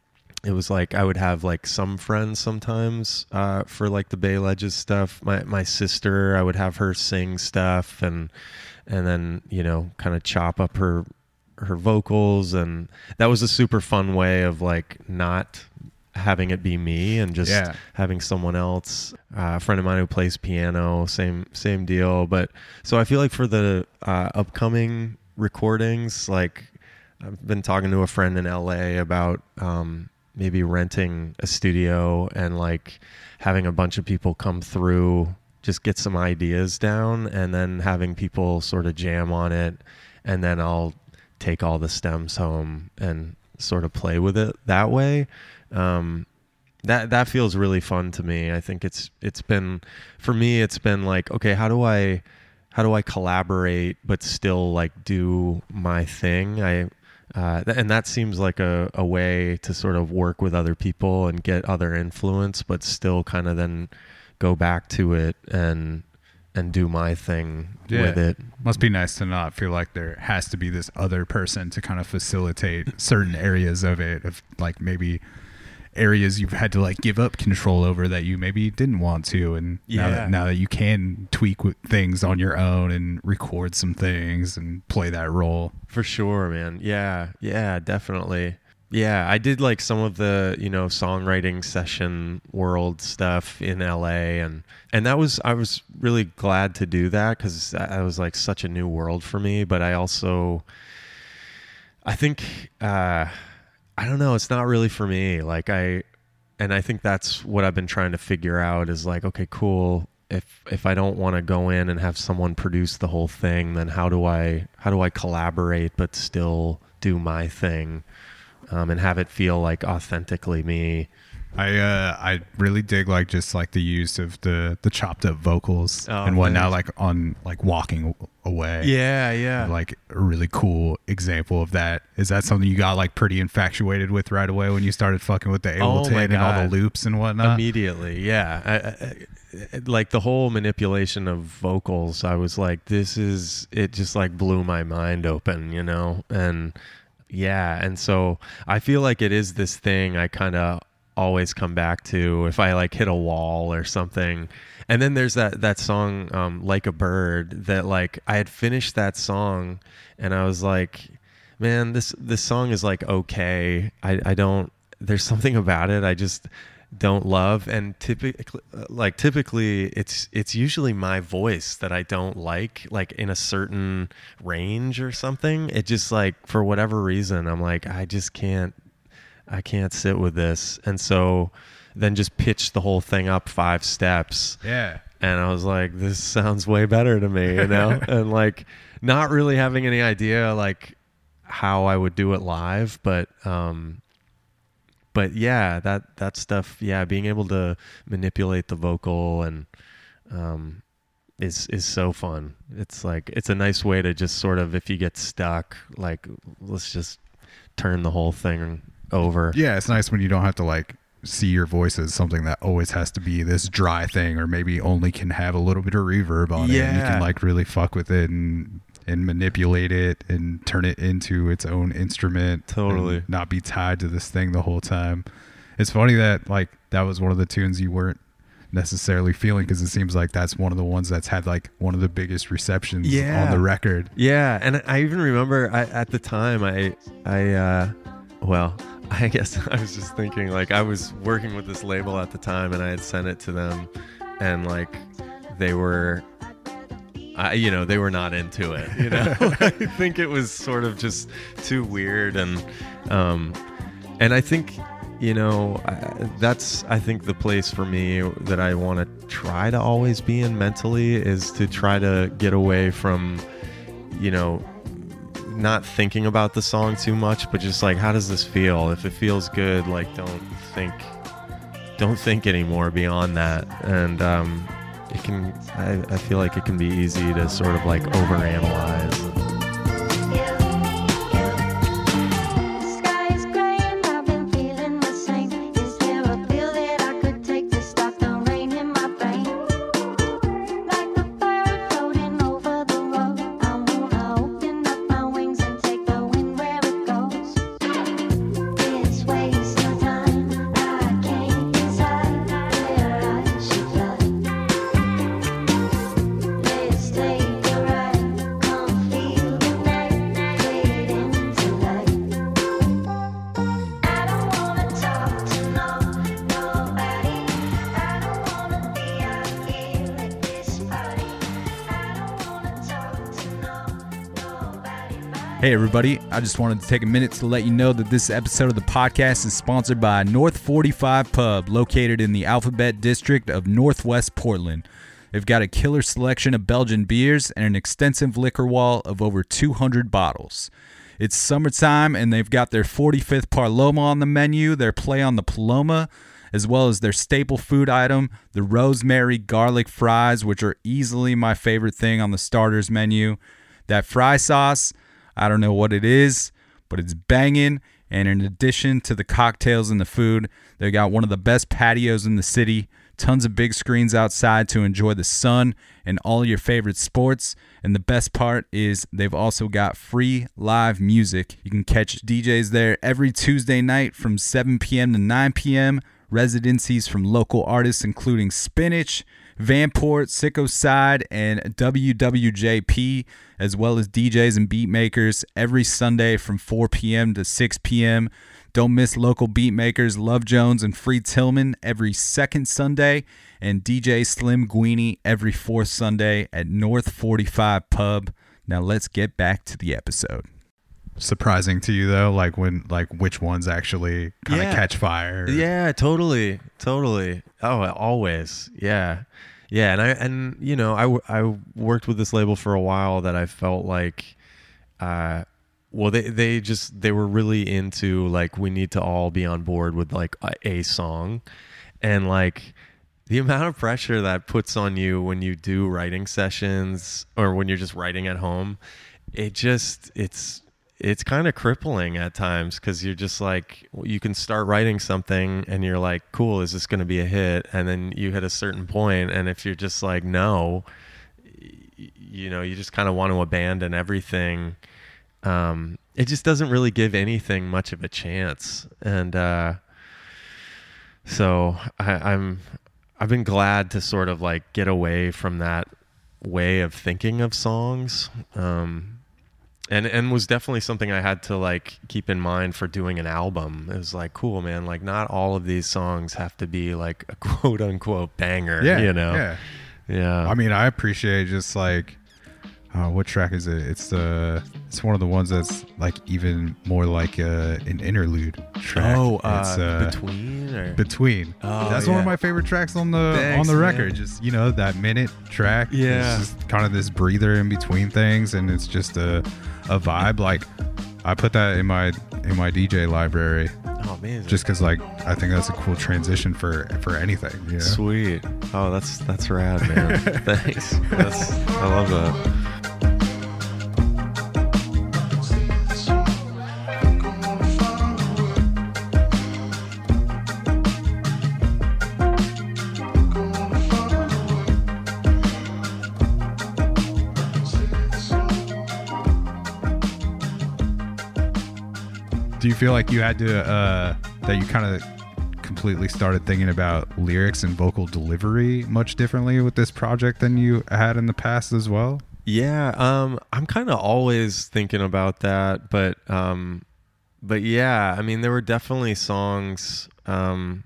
it was like I would have like some friends sometimes uh, for like the Bay Ledges stuff. My my sister, I would have her sing stuff, and and then, you know, kind of chop up her her vocals, and that was a super fun way of like not having it be me and just Yeah. having someone else. Uh, a friend of mine who plays piano, same same deal. But so I feel like for the uh, upcoming recordings, like I've been talking to a friend in L A about um, maybe renting a studio and like having a bunch of people come through, just get some ideas down, and then having people sort of jam on it, and then I'll take all the stems home and sort of play with it that way. Um, that that feels really fun to me. I think it's it's been, for me, it's been like, okay, how do I how do I collaborate but still like do my thing? I uh, th- and that seems like a, a way to sort of work with other people and get other influence, but still kind of then go back to it and and do my thing Yeah. with it. Must be nice to not feel like there has to be this other person to kind of facilitate certain areas of it, of like maybe areas you've had to like give up control over that you maybe didn't want to, and now, Yeah. that, now that you can tweak with things on your own and record some things and play that role. For sure, man. Yeah, yeah, definitely. Yeah, I did like some of the, you know, songwriting session world stuff in L A, and and that was, I was really glad to do that because that was like such a new world for me. But I also, I think, uh, I don't know, it's not really for me. Like I, and I think that's what I've been trying to figure out is like, okay, cool. If if I don't want to go in and have someone produce the whole thing, then how do I how do I collaborate but still do my thing? Um, and have it feel like authentically me. I uh I really dig like just like the use of the the chopped up vocals Oh, and whatnot, thanks. like on like Walking Away. Yeah, yeah. Like a really cool example of that. Is that something you got like pretty infatuated with right away when you started fucking with the Oh Ableton my and all the God. loops and whatnot? Immediately, yeah. I, I, I, like the whole manipulation of vocals, I was like, this is, it just like blew my mind open, you know? And yeah, and so I feel like it is this thing I kind of always come back to if I like hit a wall or something. And then there's that that song um Like a Bird that like I had finished that song and I was like, man, this this song is like okay. I I don't, there's something about it I just don't love, and typically like typically it's it's usually my voice that I don't like, like in a certain range or something. It just like for whatever reason I'm like I just can't I can't sit with this. And so then just pitched the whole thing up five steps. Yeah. And I was like, this sounds way better to me, you know? And like not really having any idea like how I would do it live, but um but yeah, that that stuff, yeah, being able to manipulate the vocal and um is is so fun. It's like it's a nice way to just sort of, if you get stuck, like let's just turn the whole thing over. Yeah, it's nice when you don't have to like see your voice as something that always has to be this dry thing, or maybe only can have a little bit of reverb on Yeah. it. And you can like really fuck with it and and manipulate it and turn it into its own instrument. Totally. And not be tied to this thing the whole time. It's funny that like that was one of the tunes you weren't necessarily feeling, because it seems like that's one of the ones that's had like one of the biggest receptions Yeah. on the record. Yeah, and I even remember I, at the time I I uh well, I guess I was just thinking, like, I was working with this label at the time and I had sent it to them, and like they were I, you know, they were not into it, you know. I think it was sort of just too weird, and um and I think, you know, I, that's I think the place for me that I want to try to always be in mentally is to try to get away from, you know, not thinking about the song too much, but just like, how does this feel? If it feels good, like don't think don't think anymore beyond that. And um it can I, I feel like it can be easy to sort of like overanalyze. Hey everybody, I just wanted to take a minute to let you know that this episode of the podcast is sponsored by North forty-five Pub, located in the Alphabet District of Northwest Portland. They've got a killer selection of Belgian beers and an extensive liquor wall of over two hundred bottles. It's summertime and they've got their forty-fifth Paloma on the menu, their play on the Paloma, as well as their staple food item, the rosemary garlic fries, which are easily my favorite thing on the starters menu. That fry sauce, I don't know what it is, but it's banging. And in addition to the cocktails and the food, they got one of the best patios in the city, tons of big screens outside to enjoy the sun and all your favorite sports. And the best part is they've also got free live music. You can catch D Js there every Tuesday night from seven p.m. to nine p.m. Residencies from local artists including Spinach, Vanport, Sicko Side, and W W J P, as well as D Js and beat makers every Sunday from four p.m. to six p.m. Don't miss local beat makers Love Jones and Free Tillman every second Sunday, and D J Slim Guini every fourth Sunday at North forty-five Pub. Now let's get back to the episode. Surprising to you though, like when like which ones actually kind of Yeah. catch fire? Yeah, totally, totally. Oh, always. Yeah, yeah. And I and you know I w- I worked with this label for a while that I felt like, uh, well they they just they were really into like we need to all be on board with like a, a song, and like the amount of pressure that puts on you when you do writing sessions or when you're just writing at home, it just it's. It's kind of crippling at times because you're just like, you can start writing something and you're like, cool, is this going to be a hit? And then you hit a certain point, and if you're just like, no, y- you know, you just kind of want to abandon everything. Um, it just doesn't really give anything much of a chance. And uh, so I, I'm, I've been glad to sort of like get away from that way of thinking of songs. Um, And and was definitely something I had to like keep in mind for doing an album. It was like, cool, man. Like, not all of these songs have to be like a quote unquote banger. Yeah, you know. yeah. Yeah. I mean, I appreciate just like Uh, what track is it? It's the it's one of the ones that's like even more like uh, an interlude track. Oh, it's, uh, between or between. Oh, that's one of yeah. my favorite tracks on the Thanks, on the record. man. Just you know that minute track. Yeah. it's just kind of this breather in between things, and it's just a a vibe. Like I put that in my in my D J library. Oh, amazing. Just because, like, I think that's a cool transition for for anything. You know? Sweet. Oh, that's that's rad, man. Thanks. That's, I love that. Do you feel like you had to uh, that you kind of completely started thinking about lyrics and vocal delivery much differently with this project than you had in the past as well? Yeah, um, I'm kind of always thinking about that, but um, but yeah, I mean, there were definitely songs. Um,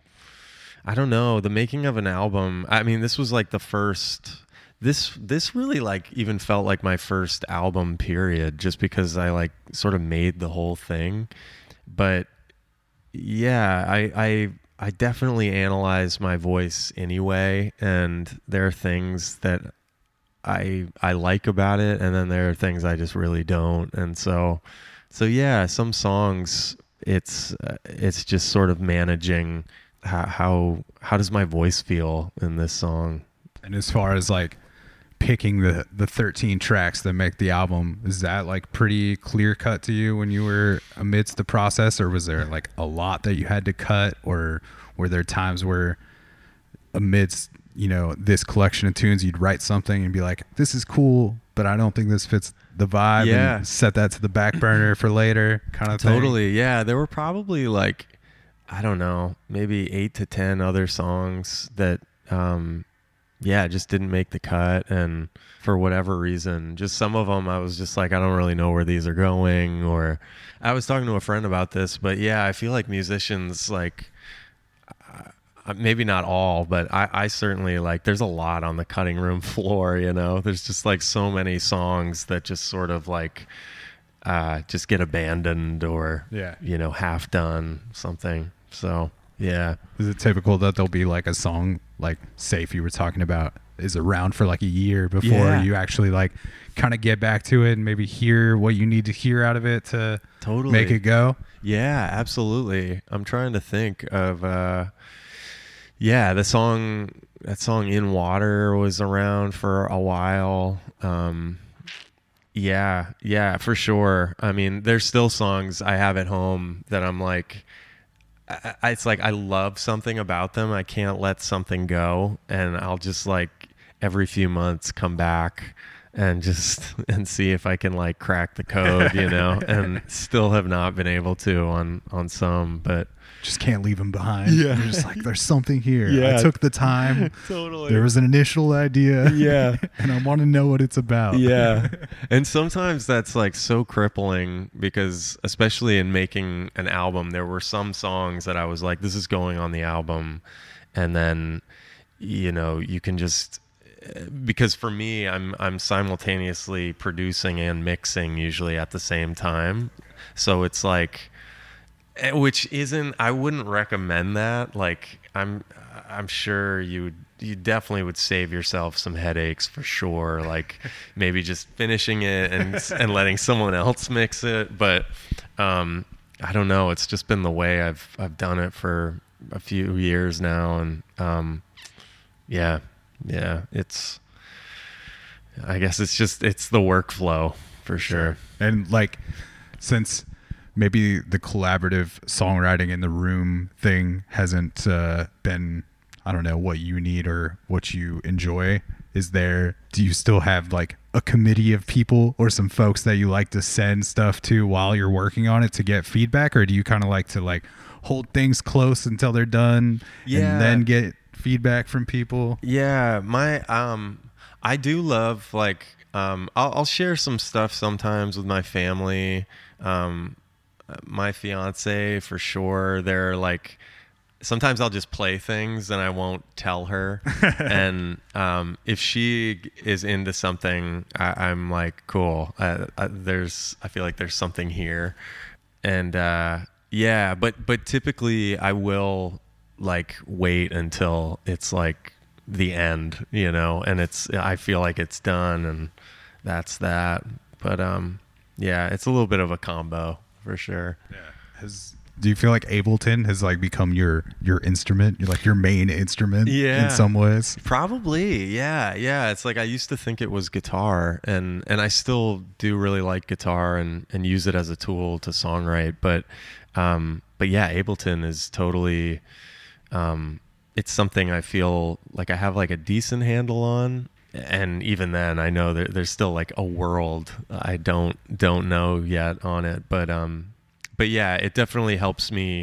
I don't know, the making of an album. I mean, this was like the first. This this really like even felt like my first album period, just because I like sort of made the whole thing. But yeah, I I I definitely analyze my voice anyway, and there are things that I I like about it, and then there are things I just really don't. And so so yeah, some songs it's uh, it's just sort of managing how, how how does my voice feel in this song. And as far as like picking the the thirteen tracks that make the album, is that like pretty clear cut to you when you were amidst the process, or was there like a lot that you had to cut, or were there times where amidst, you know, this collection of tunes you'd write something and be like, this is cool, but I don't think this fits the vibe, Yeah. and set that to the back burner for later kind of thing? Totally, yeah. There were probably like, I don't know, maybe eight to ten other songs that um yeah, just didn't make the cut, and for whatever reason, just some of them I was just like, I don't really know where these are going. Or I was talking to a friend about this, but yeah, I feel like musicians, like uh, maybe not all, but I, I certainly, like, there's a lot on the cutting room floor, you know. There's just like so many songs that just sort of like uh just get abandoned, or Yeah. you know, half done, something. So yeah. Is it typical that there'll be like a song, like say if you were talking about, is around for like a year before Yeah. you actually like kind of get back to it and maybe hear what you need to hear out of it to Totally. make it go? Yeah, absolutely. I'm trying to think of uh yeah, the song that song In Water was around for a while. Um yeah, yeah, for sure. I mean, there's still songs I have at home that I'm like, I, I- it's like I love something about them. I can't let something go, and I'll just like every few months come back and just and see if I can like crack the code, you know, and still have not been able to on on some, but Just can't leave them behind. Yeah. You're just like, there's something here. Yeah. I took the time. totally. There was an initial idea. Yeah. And I want to know what it's about. Yeah. And sometimes that's like so crippling, because especially in making an album, there were some songs that I was like, this is going on the album. And then, you know, you can just, because for me, I'm, I'm simultaneously producing and mixing usually at the same time. So it's like, which isn't, I wouldn't recommend that. Like, I'm, I'm sure you would, you definitely would save yourself some headaches for sure. Like maybe just finishing it and and letting someone else mix it. But um, I don't know. It's just been the way I've I've done it for a few years now, and um, yeah, yeah. It's, I guess it's just it's the workflow for sure. And like, since maybe the collaborative songwriting in the room thing hasn't uh, been, I don't know, what you need or what you enjoy, is there, do you still have like a committee of people or some folks that you like to send stuff to while you're working on it to get feedback? Or do you kind of like to like hold things close until they're done Yeah. and then get feedback from people? Yeah, my um, I do love like um, I'll, I'll share some stuff sometimes with my family, um, my fiance for sure. They're like, sometimes I'll just play things and I won't tell her. And um, if she is into something, I, I'm like, cool. Uh, I, there's, I feel like there's something here. And uh, yeah, but but typically I will like wait until it's like the end, you know, and it's I feel like it's done, and that's that. But um, yeah, it's a little bit of a combo for sure. Yeah. Has do you feel like Ableton has like become your your instrument? You're like your main instrument Yeah. in some ways? Probably, yeah, yeah. It's like I used to think it was guitar, and and I still do really like guitar and and use it as a tool to songwrite. But um, but yeah, Ableton is totally. Um, it's something I feel like I have like a decent handle on, and even then, I know that there's still like a world I don't don't know yet on it. But um. But yeah, it definitely helps me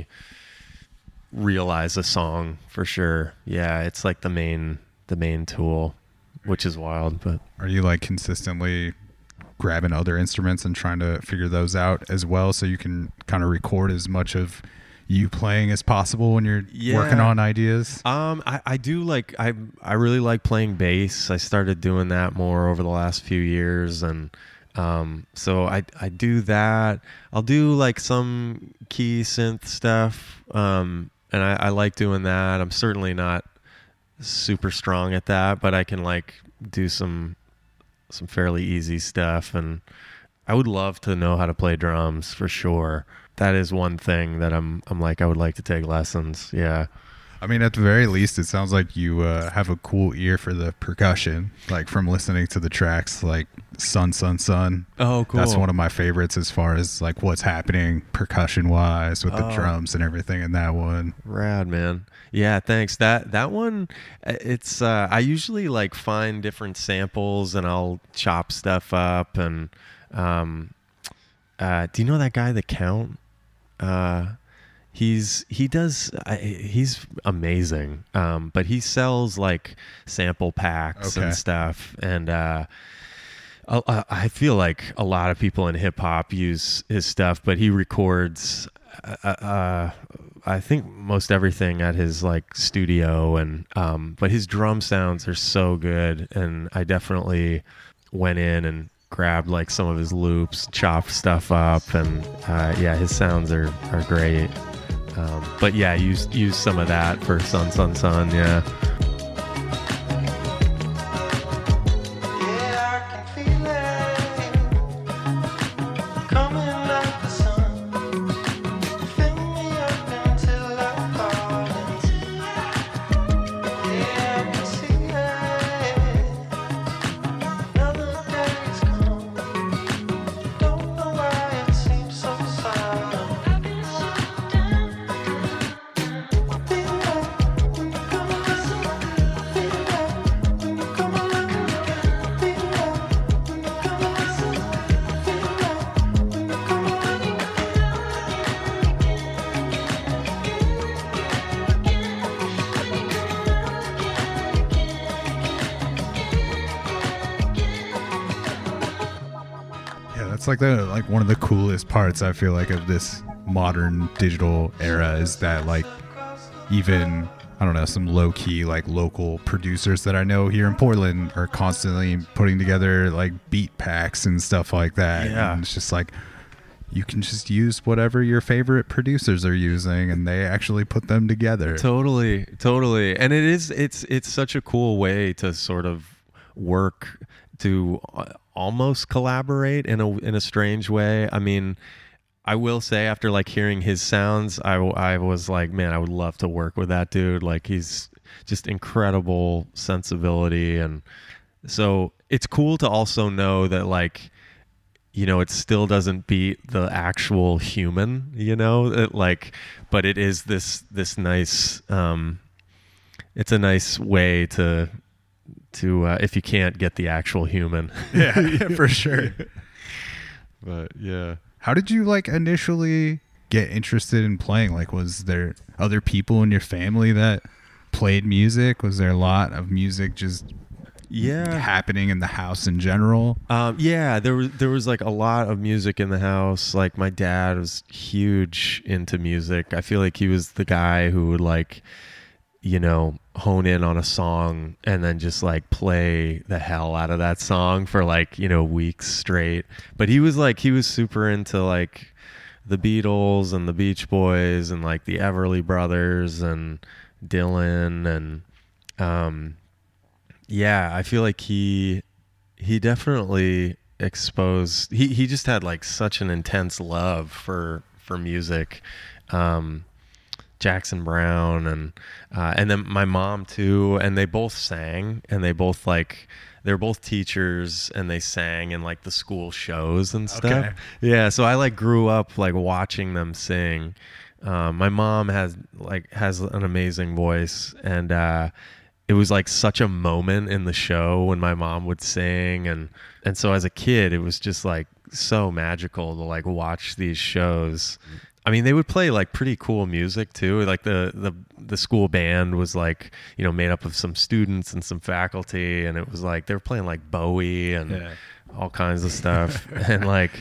realize a song for sure. Yeah, it's like the main the main tool, which is wild. But Are you like consistently grabbing other instruments and trying to figure those out as well, so you can kind of record as much of you playing as possible when you're Yeah. working on ideas? um, I, I do like I I really like playing bass. I started doing that more over the last few years, and Um, so I, I do that. I'll do like some key synth stuff. Um, and I, I like doing that. I'm certainly not super strong at that, but I can like do some, some fairly easy stuff. And I would love to know how to play drums for sure. That is one thing that I'm, I'm like, I would like to take lessons. Yeah. I mean, at the very least, it sounds like you uh, have a cool ear for the percussion, like from listening to the tracks, like Sun, Sun, Sun. Oh, cool. That's one of my favorites as far as like what's happening percussion wise with the Oh. drums and everything in that one. Rad, man. Yeah, thanks. That that one, it's uh, I usually like find different samples and I'll chop stuff up. And um, uh, do you know that guy, The Count? Uh, he's he does uh, he's amazing. Um, but he sells like sample packs Okay. and stuff. And uh, I I feel like a lot of people in hip hop use his stuff, but he records. Uh, uh, I think most everything at his like studio, and um, but his drum sounds are so good, and I definitely went in and grabbed like some of his loops, chopped stuff up, and uh, yeah, his sounds are are great. Um, but yeah, use use some of that for Sun Sun Sun. Yeah. Yeah, I can feel it coming like the sun. Fill me up until I fall into. Yeah, I can see it. Another day's come. Don't know why it seems so silent. Feel like when you come around. Feel like when you come around. Feel like when you come around. Feel like when you come Yeah, that's like the like one of the coolest parts I feel like of this modern digital era is that like even I don't know, some low key like local producers that I know here in Portland are constantly putting together like beat packs and stuff like that. Yeah. And it's just like you can just use whatever your favorite producers are using and they actually put them together. Totally, totally. And it is it's it's such a cool way to sort of work to uh, almost collaborate in a in a strange way. I mean, I will say after like hearing his sounds, I I was like, man, I would love to work with that dude. Like he's just incredible sensibility, and so it's cool to also know that like, you know, it still doesn't beat the actual human, you know, it, like, but it is this, this nice, um, it's a nice way to, to, uh, if you can't get the actual human. Yeah, yeah, for sure. But yeah. How did you like initially get interested in playing? Like, was there other people in your family that played music? Was there a lot of music just Yeah. happening in the house in general? Um, yeah, there was there was like a lot of music in the house. Like my dad was huge into music. I feel like he was the guy who would like, you know, hone in on a song and then just like play the hell out of that song for like, you know, weeks straight. But he was like he was super into like the Beatles and the Beach Boys and like the Everly Brothers and Dylan and um yeah, I feel like he he definitely exposed he, he just had like such an intense love for for music. Um Jackson Browne and uh, and then my mom too, and they both sang and they both like they're both teachers and they sang in like the school shows and stuff. Okay. Yeah, so I like grew up like watching them sing. Um, my mom has like has an amazing voice, and uh, it was like such a moment in the show when my mom would sing, and and so as a kid it was just like so magical to like watch these shows. I mean, they would play like pretty cool music too. Like the, the, the school band was like, you know, made up of some students and some faculty. And it was like, they were playing like Bowie and Yeah. all kinds of stuff. And like,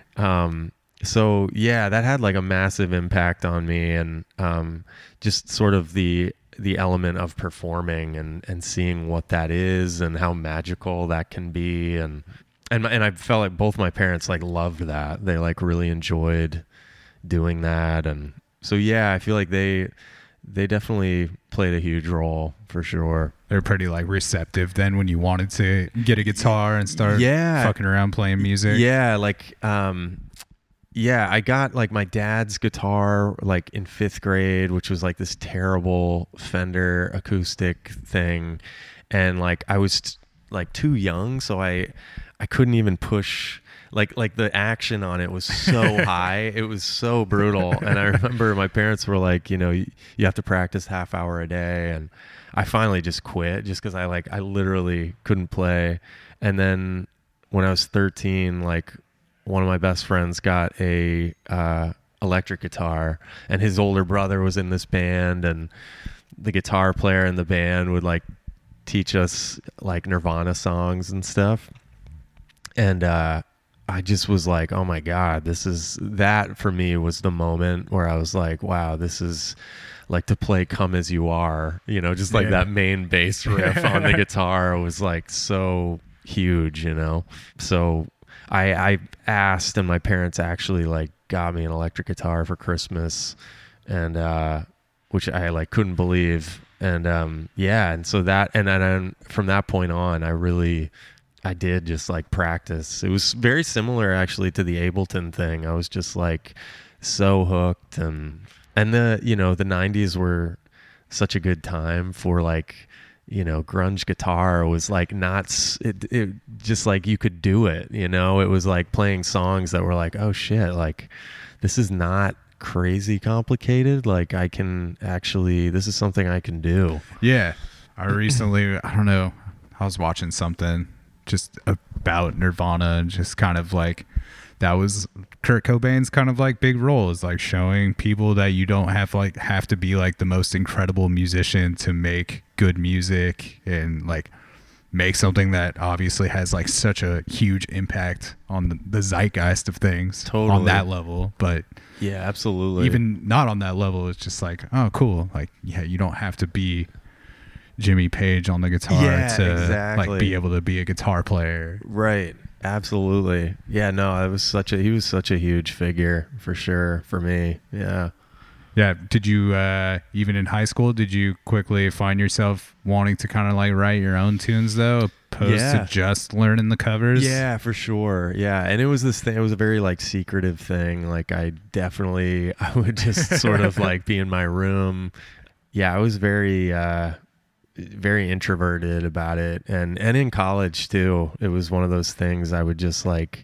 um, so yeah, that had like a massive impact on me. And, um, just sort of the, the element of performing and, and seeing what that is and how magical that can be. And, and, and I felt like both my parents like loved that. They like really enjoyed doing that. And so yeah, I feel like they they definitely played a huge role for sure. They're pretty like receptive then when you wanted to get a guitar and start Yeah. fucking around playing music. Yeah, like um yeah, I got like my dad's guitar like in fifth grade, which was like this terrible Fender acoustic thing, and like I was like too young, so I I couldn't even push. Like like the action on it was so high. It was so brutal. And I remember my parents were like, you know, you, you have to practice half hour a day. And I finally just quit just because I like I literally couldn't play. And then when I was thirteen, like one of my best friends got a uh, electric guitar, and his older brother was in this band, and the guitar player in the band would like teach us like Nirvana songs and stuff. And uh I just was like, oh my God, this is, that for me was the moment where I was like, wow, this is like to play Come As You Are, you know, just like Yeah. that main bass riff on the guitar was like so huge, you know? So I, I asked, and my parents actually like got me an electric guitar for Christmas, and, uh, which I like couldn't believe. And, um, yeah. And so that, and then from that point on, I really, I did just like practice. It was very similar actually to the Ableton thing. I was just like so hooked, and and the you know the nineties were such a good time for like, you know, grunge guitar was like not it, it just like you could do it, you know. It was like playing songs that were like, oh shit, like this is not crazy complicated. Like I can actually, this is something I can do. Yeah. I recently, I don't know, I was watching something just about Nirvana, and just kind of like that was Kurt Cobain's kind of like big role, is like showing people that you don't have like have to be like the most incredible musician to make good music, and like make something that obviously has like such a huge impact on the, the zeitgeist of things. Totally. On that level. But Yeah, absolutely. even not on that level, it's just like, oh cool, like yeah, you don't have to be Jimmy Page on the guitar Yeah, to exactly. like be able to be a guitar player. Right. Absolutely. Yeah, no, it was such a he was such a huge figure for sure for me. Yeah. Yeah. Did you uh even in high school, did you quickly find yourself wanting to kind of like write your own tunes though, opposed Yeah. to just learning the covers? Yeah, for sure. Yeah. And it was this thing, it was a very like secretive thing. Like I definitely I would just sort of like be in my room. Yeah, I was very uh very introverted about it, and and in college too, it was one of those things I would just like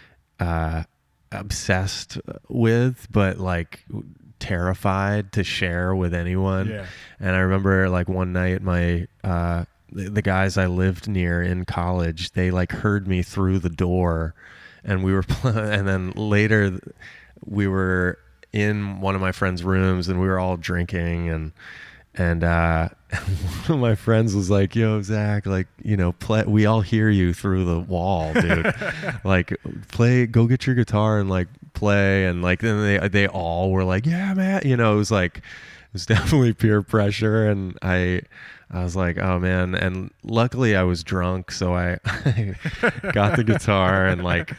uh obsessed with, but like terrified to share with anyone. Yeah. And I remember like one night my uh the, the guys I lived near in college, they like heard me through the door, and we were pl- and then later we were in one of my friends' rooms, and we were all drinking, and And uh, one of my friends was like, "Yo, Zach, like, you know, play. We all hear you through the wall, dude. Like, play. Go get your guitar and like play." And like, then they they all were like, "Yeah, man." You know, it was like, it was definitely peer pressure, and I. I was like, oh man. And luckily I was drunk. So I, I got the guitar and like,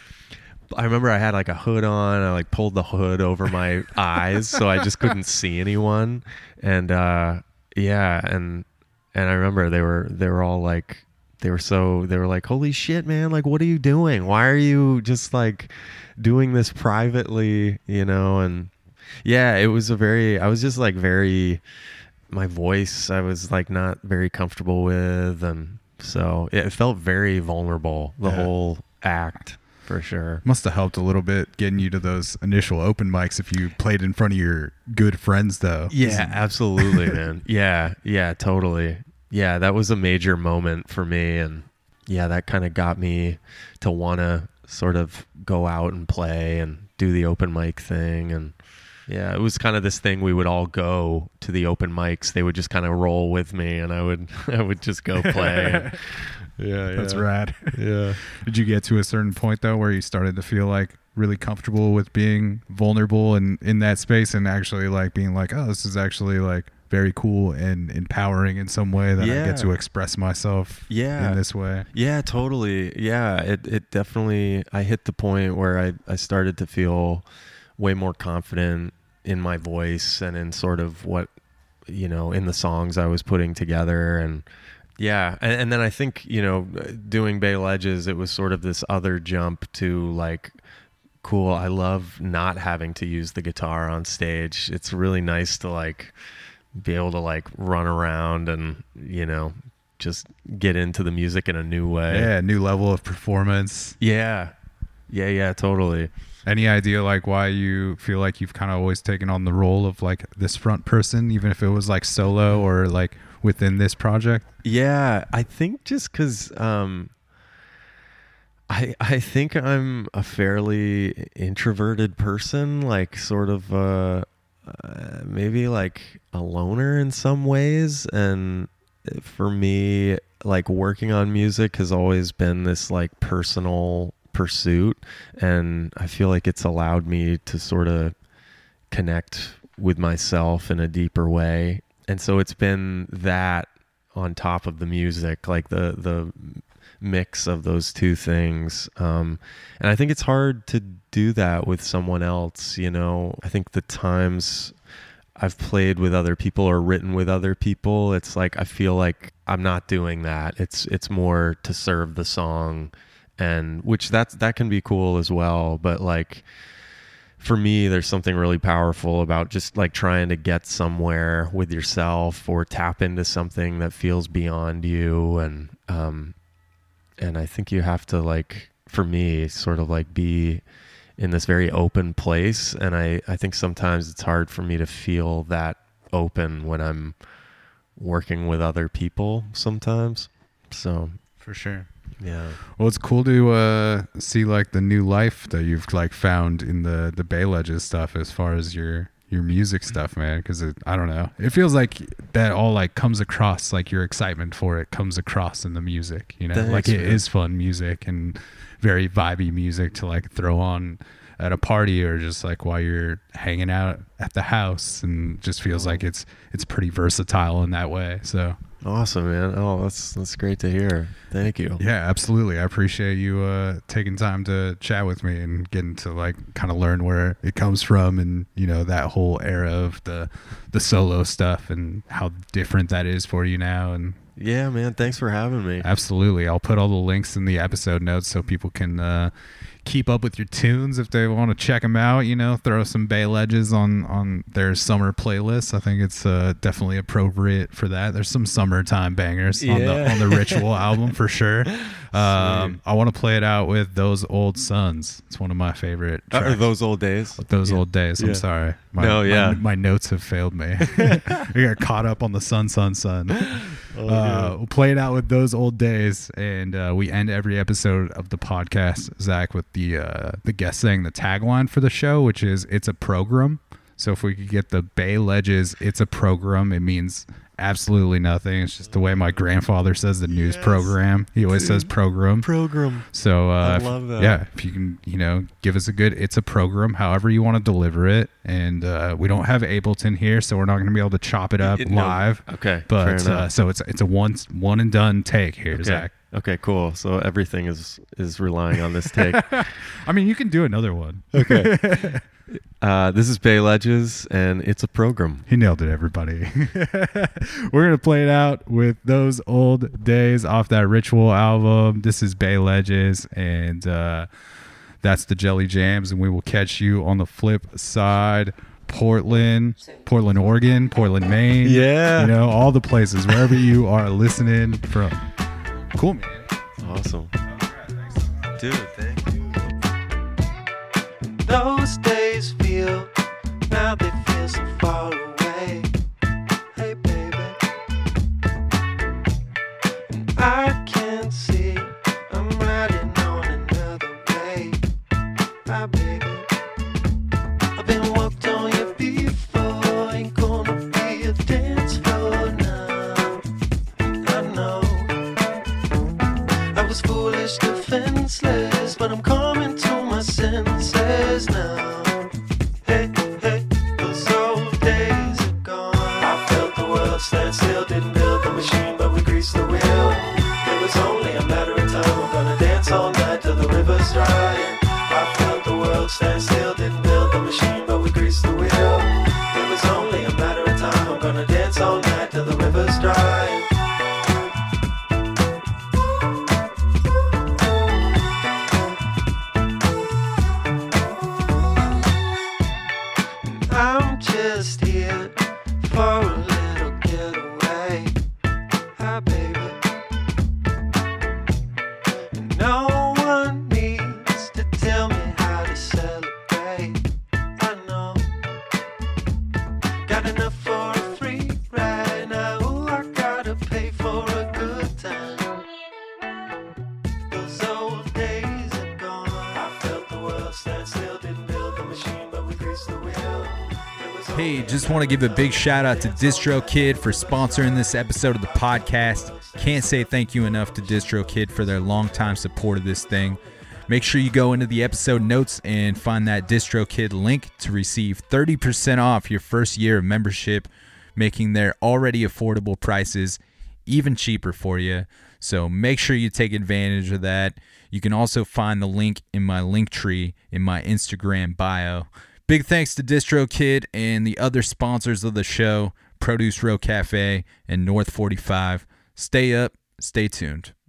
I remember I had like a hood on. I like pulled the hood over my eyes so I just couldn't see anyone. And, uh, yeah. And, and I remember they were, they were all like, they were so, they were like, holy shit, man. Like, what are you doing? Why are you just like doing this privately, you know? And yeah, it was a very, I was just like very, my voice I was like not very comfortable with, and so it felt very vulnerable, the yeah. whole act, for sure. Must have helped a little bit getting you to those initial open mics if you played in front of your good friends though. Yeah, absolutely, man. Yeah, yeah, totally. Yeah, that was a major moment for me, and yeah, that kind of got me to want to sort of go out and play and do the open mic thing. And yeah, it was kind of this thing. We would all go to the open mics. They would just kind of roll with me, and I would, I would just go play. And, yeah, that's yeah. rad. Yeah. Did you get to a certain point though where you started to feel like really comfortable with being vulnerable and in that space, and actually like being like, oh, this is actually like very cool and empowering in some way that yeah. I get to express myself yeah. in this way? Yeah, totally. Yeah, it it definitely. I hit the point where I I started to feel way more confident in my voice and in sort of what, you know, in the songs I was putting together. And yeah. And, and then I think, you know, doing Bay Ledges, it was sort of this other jump to like, cool. I love not having to use the guitar on stage. It's really nice to like be able to like run around and, you know, just get into the music in a new way. Yeah. New level of performance. Yeah. Yeah. Yeah, totally. Any idea like why you feel like you've kind of always taken on the role of like this front person, even if it was like solo or like within this project? Yeah, I think just because um, I I think I'm a fairly introverted person, like sort of uh, uh, maybe like a loner in some ways, and for me, like working on music has always been this like personal pursuit, and I feel like it's allowed me to sort of connect with myself in a deeper way. And so it's been that on top of the music, like the the mix of those two things. Um, and I think it's hard to do that with someone else, you know. I think the times I've played with other people or written with other people, it's like I feel like I'm not doing that. It's it's more to serve the song, and which that's that can be cool as well, but like for me there's something really powerful about just like trying to get somewhere with yourself or tap into something that feels beyond you. And um and I think you have to, like, for me, sort of like be in this very open place, and I I think sometimes it's hard for me to feel that open when I'm working with other people sometimes. So For sure. yeah. Well, it's cool to uh, see like the new life that you've like found in the the Bay Ledges stuff as far as your your music stuff, man. Because I don't know, it feels like that all like comes across, like your excitement for it comes across in the music. You know, Thanks, like it man. is fun music and very vibey music to like throw on at a party or just like while you're hanging out at the house, and just feels like it's it's pretty versatile in that way. So. Awesome, man. Oh, that's that's great to hear. Thank you. Yeah, absolutely. I appreciate you uh, taking time to chat with me and getting to like kind of learn where it comes from, and you know that whole era of the the solo stuff and how different that is for you now. And Yeah, man. Thanks for having me. absolutely, I'll put all the links in the episode notes so people can uh, keep up with your tunes if they want to check them out. You know, throw some Bay Ledges on on their summer playlist. I think it's uh, definitely appropriate for that. There's some summertime bangers on the Yeah. on the Ritual album for sure. Um, I want to play it out with Those Old Suns. It's one of my favorite Uh, tracks. are those old days? Those Yeah. old days. I'm Yeah. sorry. My, No, yeah. My, my notes have failed me. I got caught up on the sun, sun, sun. Oh, uh, we'll play it out with Those Old Days, and uh, we end every episode of the podcast, Zach, with the uh, the guest saying the tagline for the show, which is "It's a program." So if we could get the Bay Ledges, it's a program. It means absolutely nothing. It's just the way my grandfather says the news Yes, program. He always dude. says program. Program. So uh, I if- love that. yeah, if you can, you know, give us a good, it's a program, however you want to deliver it. And uh, we don't have Ableton here, so we're not going to be able to chop it up It- no. live. Okay, But fair uh, enough. so it's it's a one one and done take here, Okay. Zach. Okay, cool. So everything is is relying on this take. I mean, you can do another one. Okay. Uh, this is Bay Ledges, and it's a program. He nailed it, everybody. We're going to play it out with Those Old Days off that Ritual album. This is Bay Ledges, and uh, that's the Jelly Jams, and we will catch you on the flip side. Portland, Portland, Oregon, Portland, Maine. Yeah. You know, all the places, wherever you are listening from. Cool, man. Awesome. Dude, thank you. Those days feel, now they feel so far away. Hey baby, and I can't see, I'm riding on another wave. Hi baby, I've been walked on you before, ain't gonna be a dance floor now. I know I was foolish, defenseless, but I'm coming to my senses now. Hey, hey, those old days are gone. I felt the world stand still, didn't build the machine, but we greased the wheel. It was only a matter of time. I'm gonna dance all night till the river's dry. I felt the world stand still, didn't build the machine, but we greased the wheel. It was only a matter of time. I'm gonna dance all night till the river's dry. I'm just here for a little getaway. Hi, baby. No one needs to tell me how to celebrate. I know. Got enough for a free ride now. Ooh, I gotta pay for a good time. Those old days are gone. I felt the world stand still, didn't build the machine, but we greased the wheel. It was Hey, just want to give a big shout out to DistroKid for sponsoring this episode of the podcast. Can't say thank you enough to DistroKid for their longtime support of this thing. Make sure you go into the episode notes and find that DistroKid link to receive thirty percent off your first year of membership, making their already affordable prices even cheaper for you. So make sure you take advantage of that. You can also find the link in my link tree in my Instagram bio. Big thanks to DistroKid and the other sponsors of the show, Produce Row Cafe and North forty-five. Stay up, stay tuned.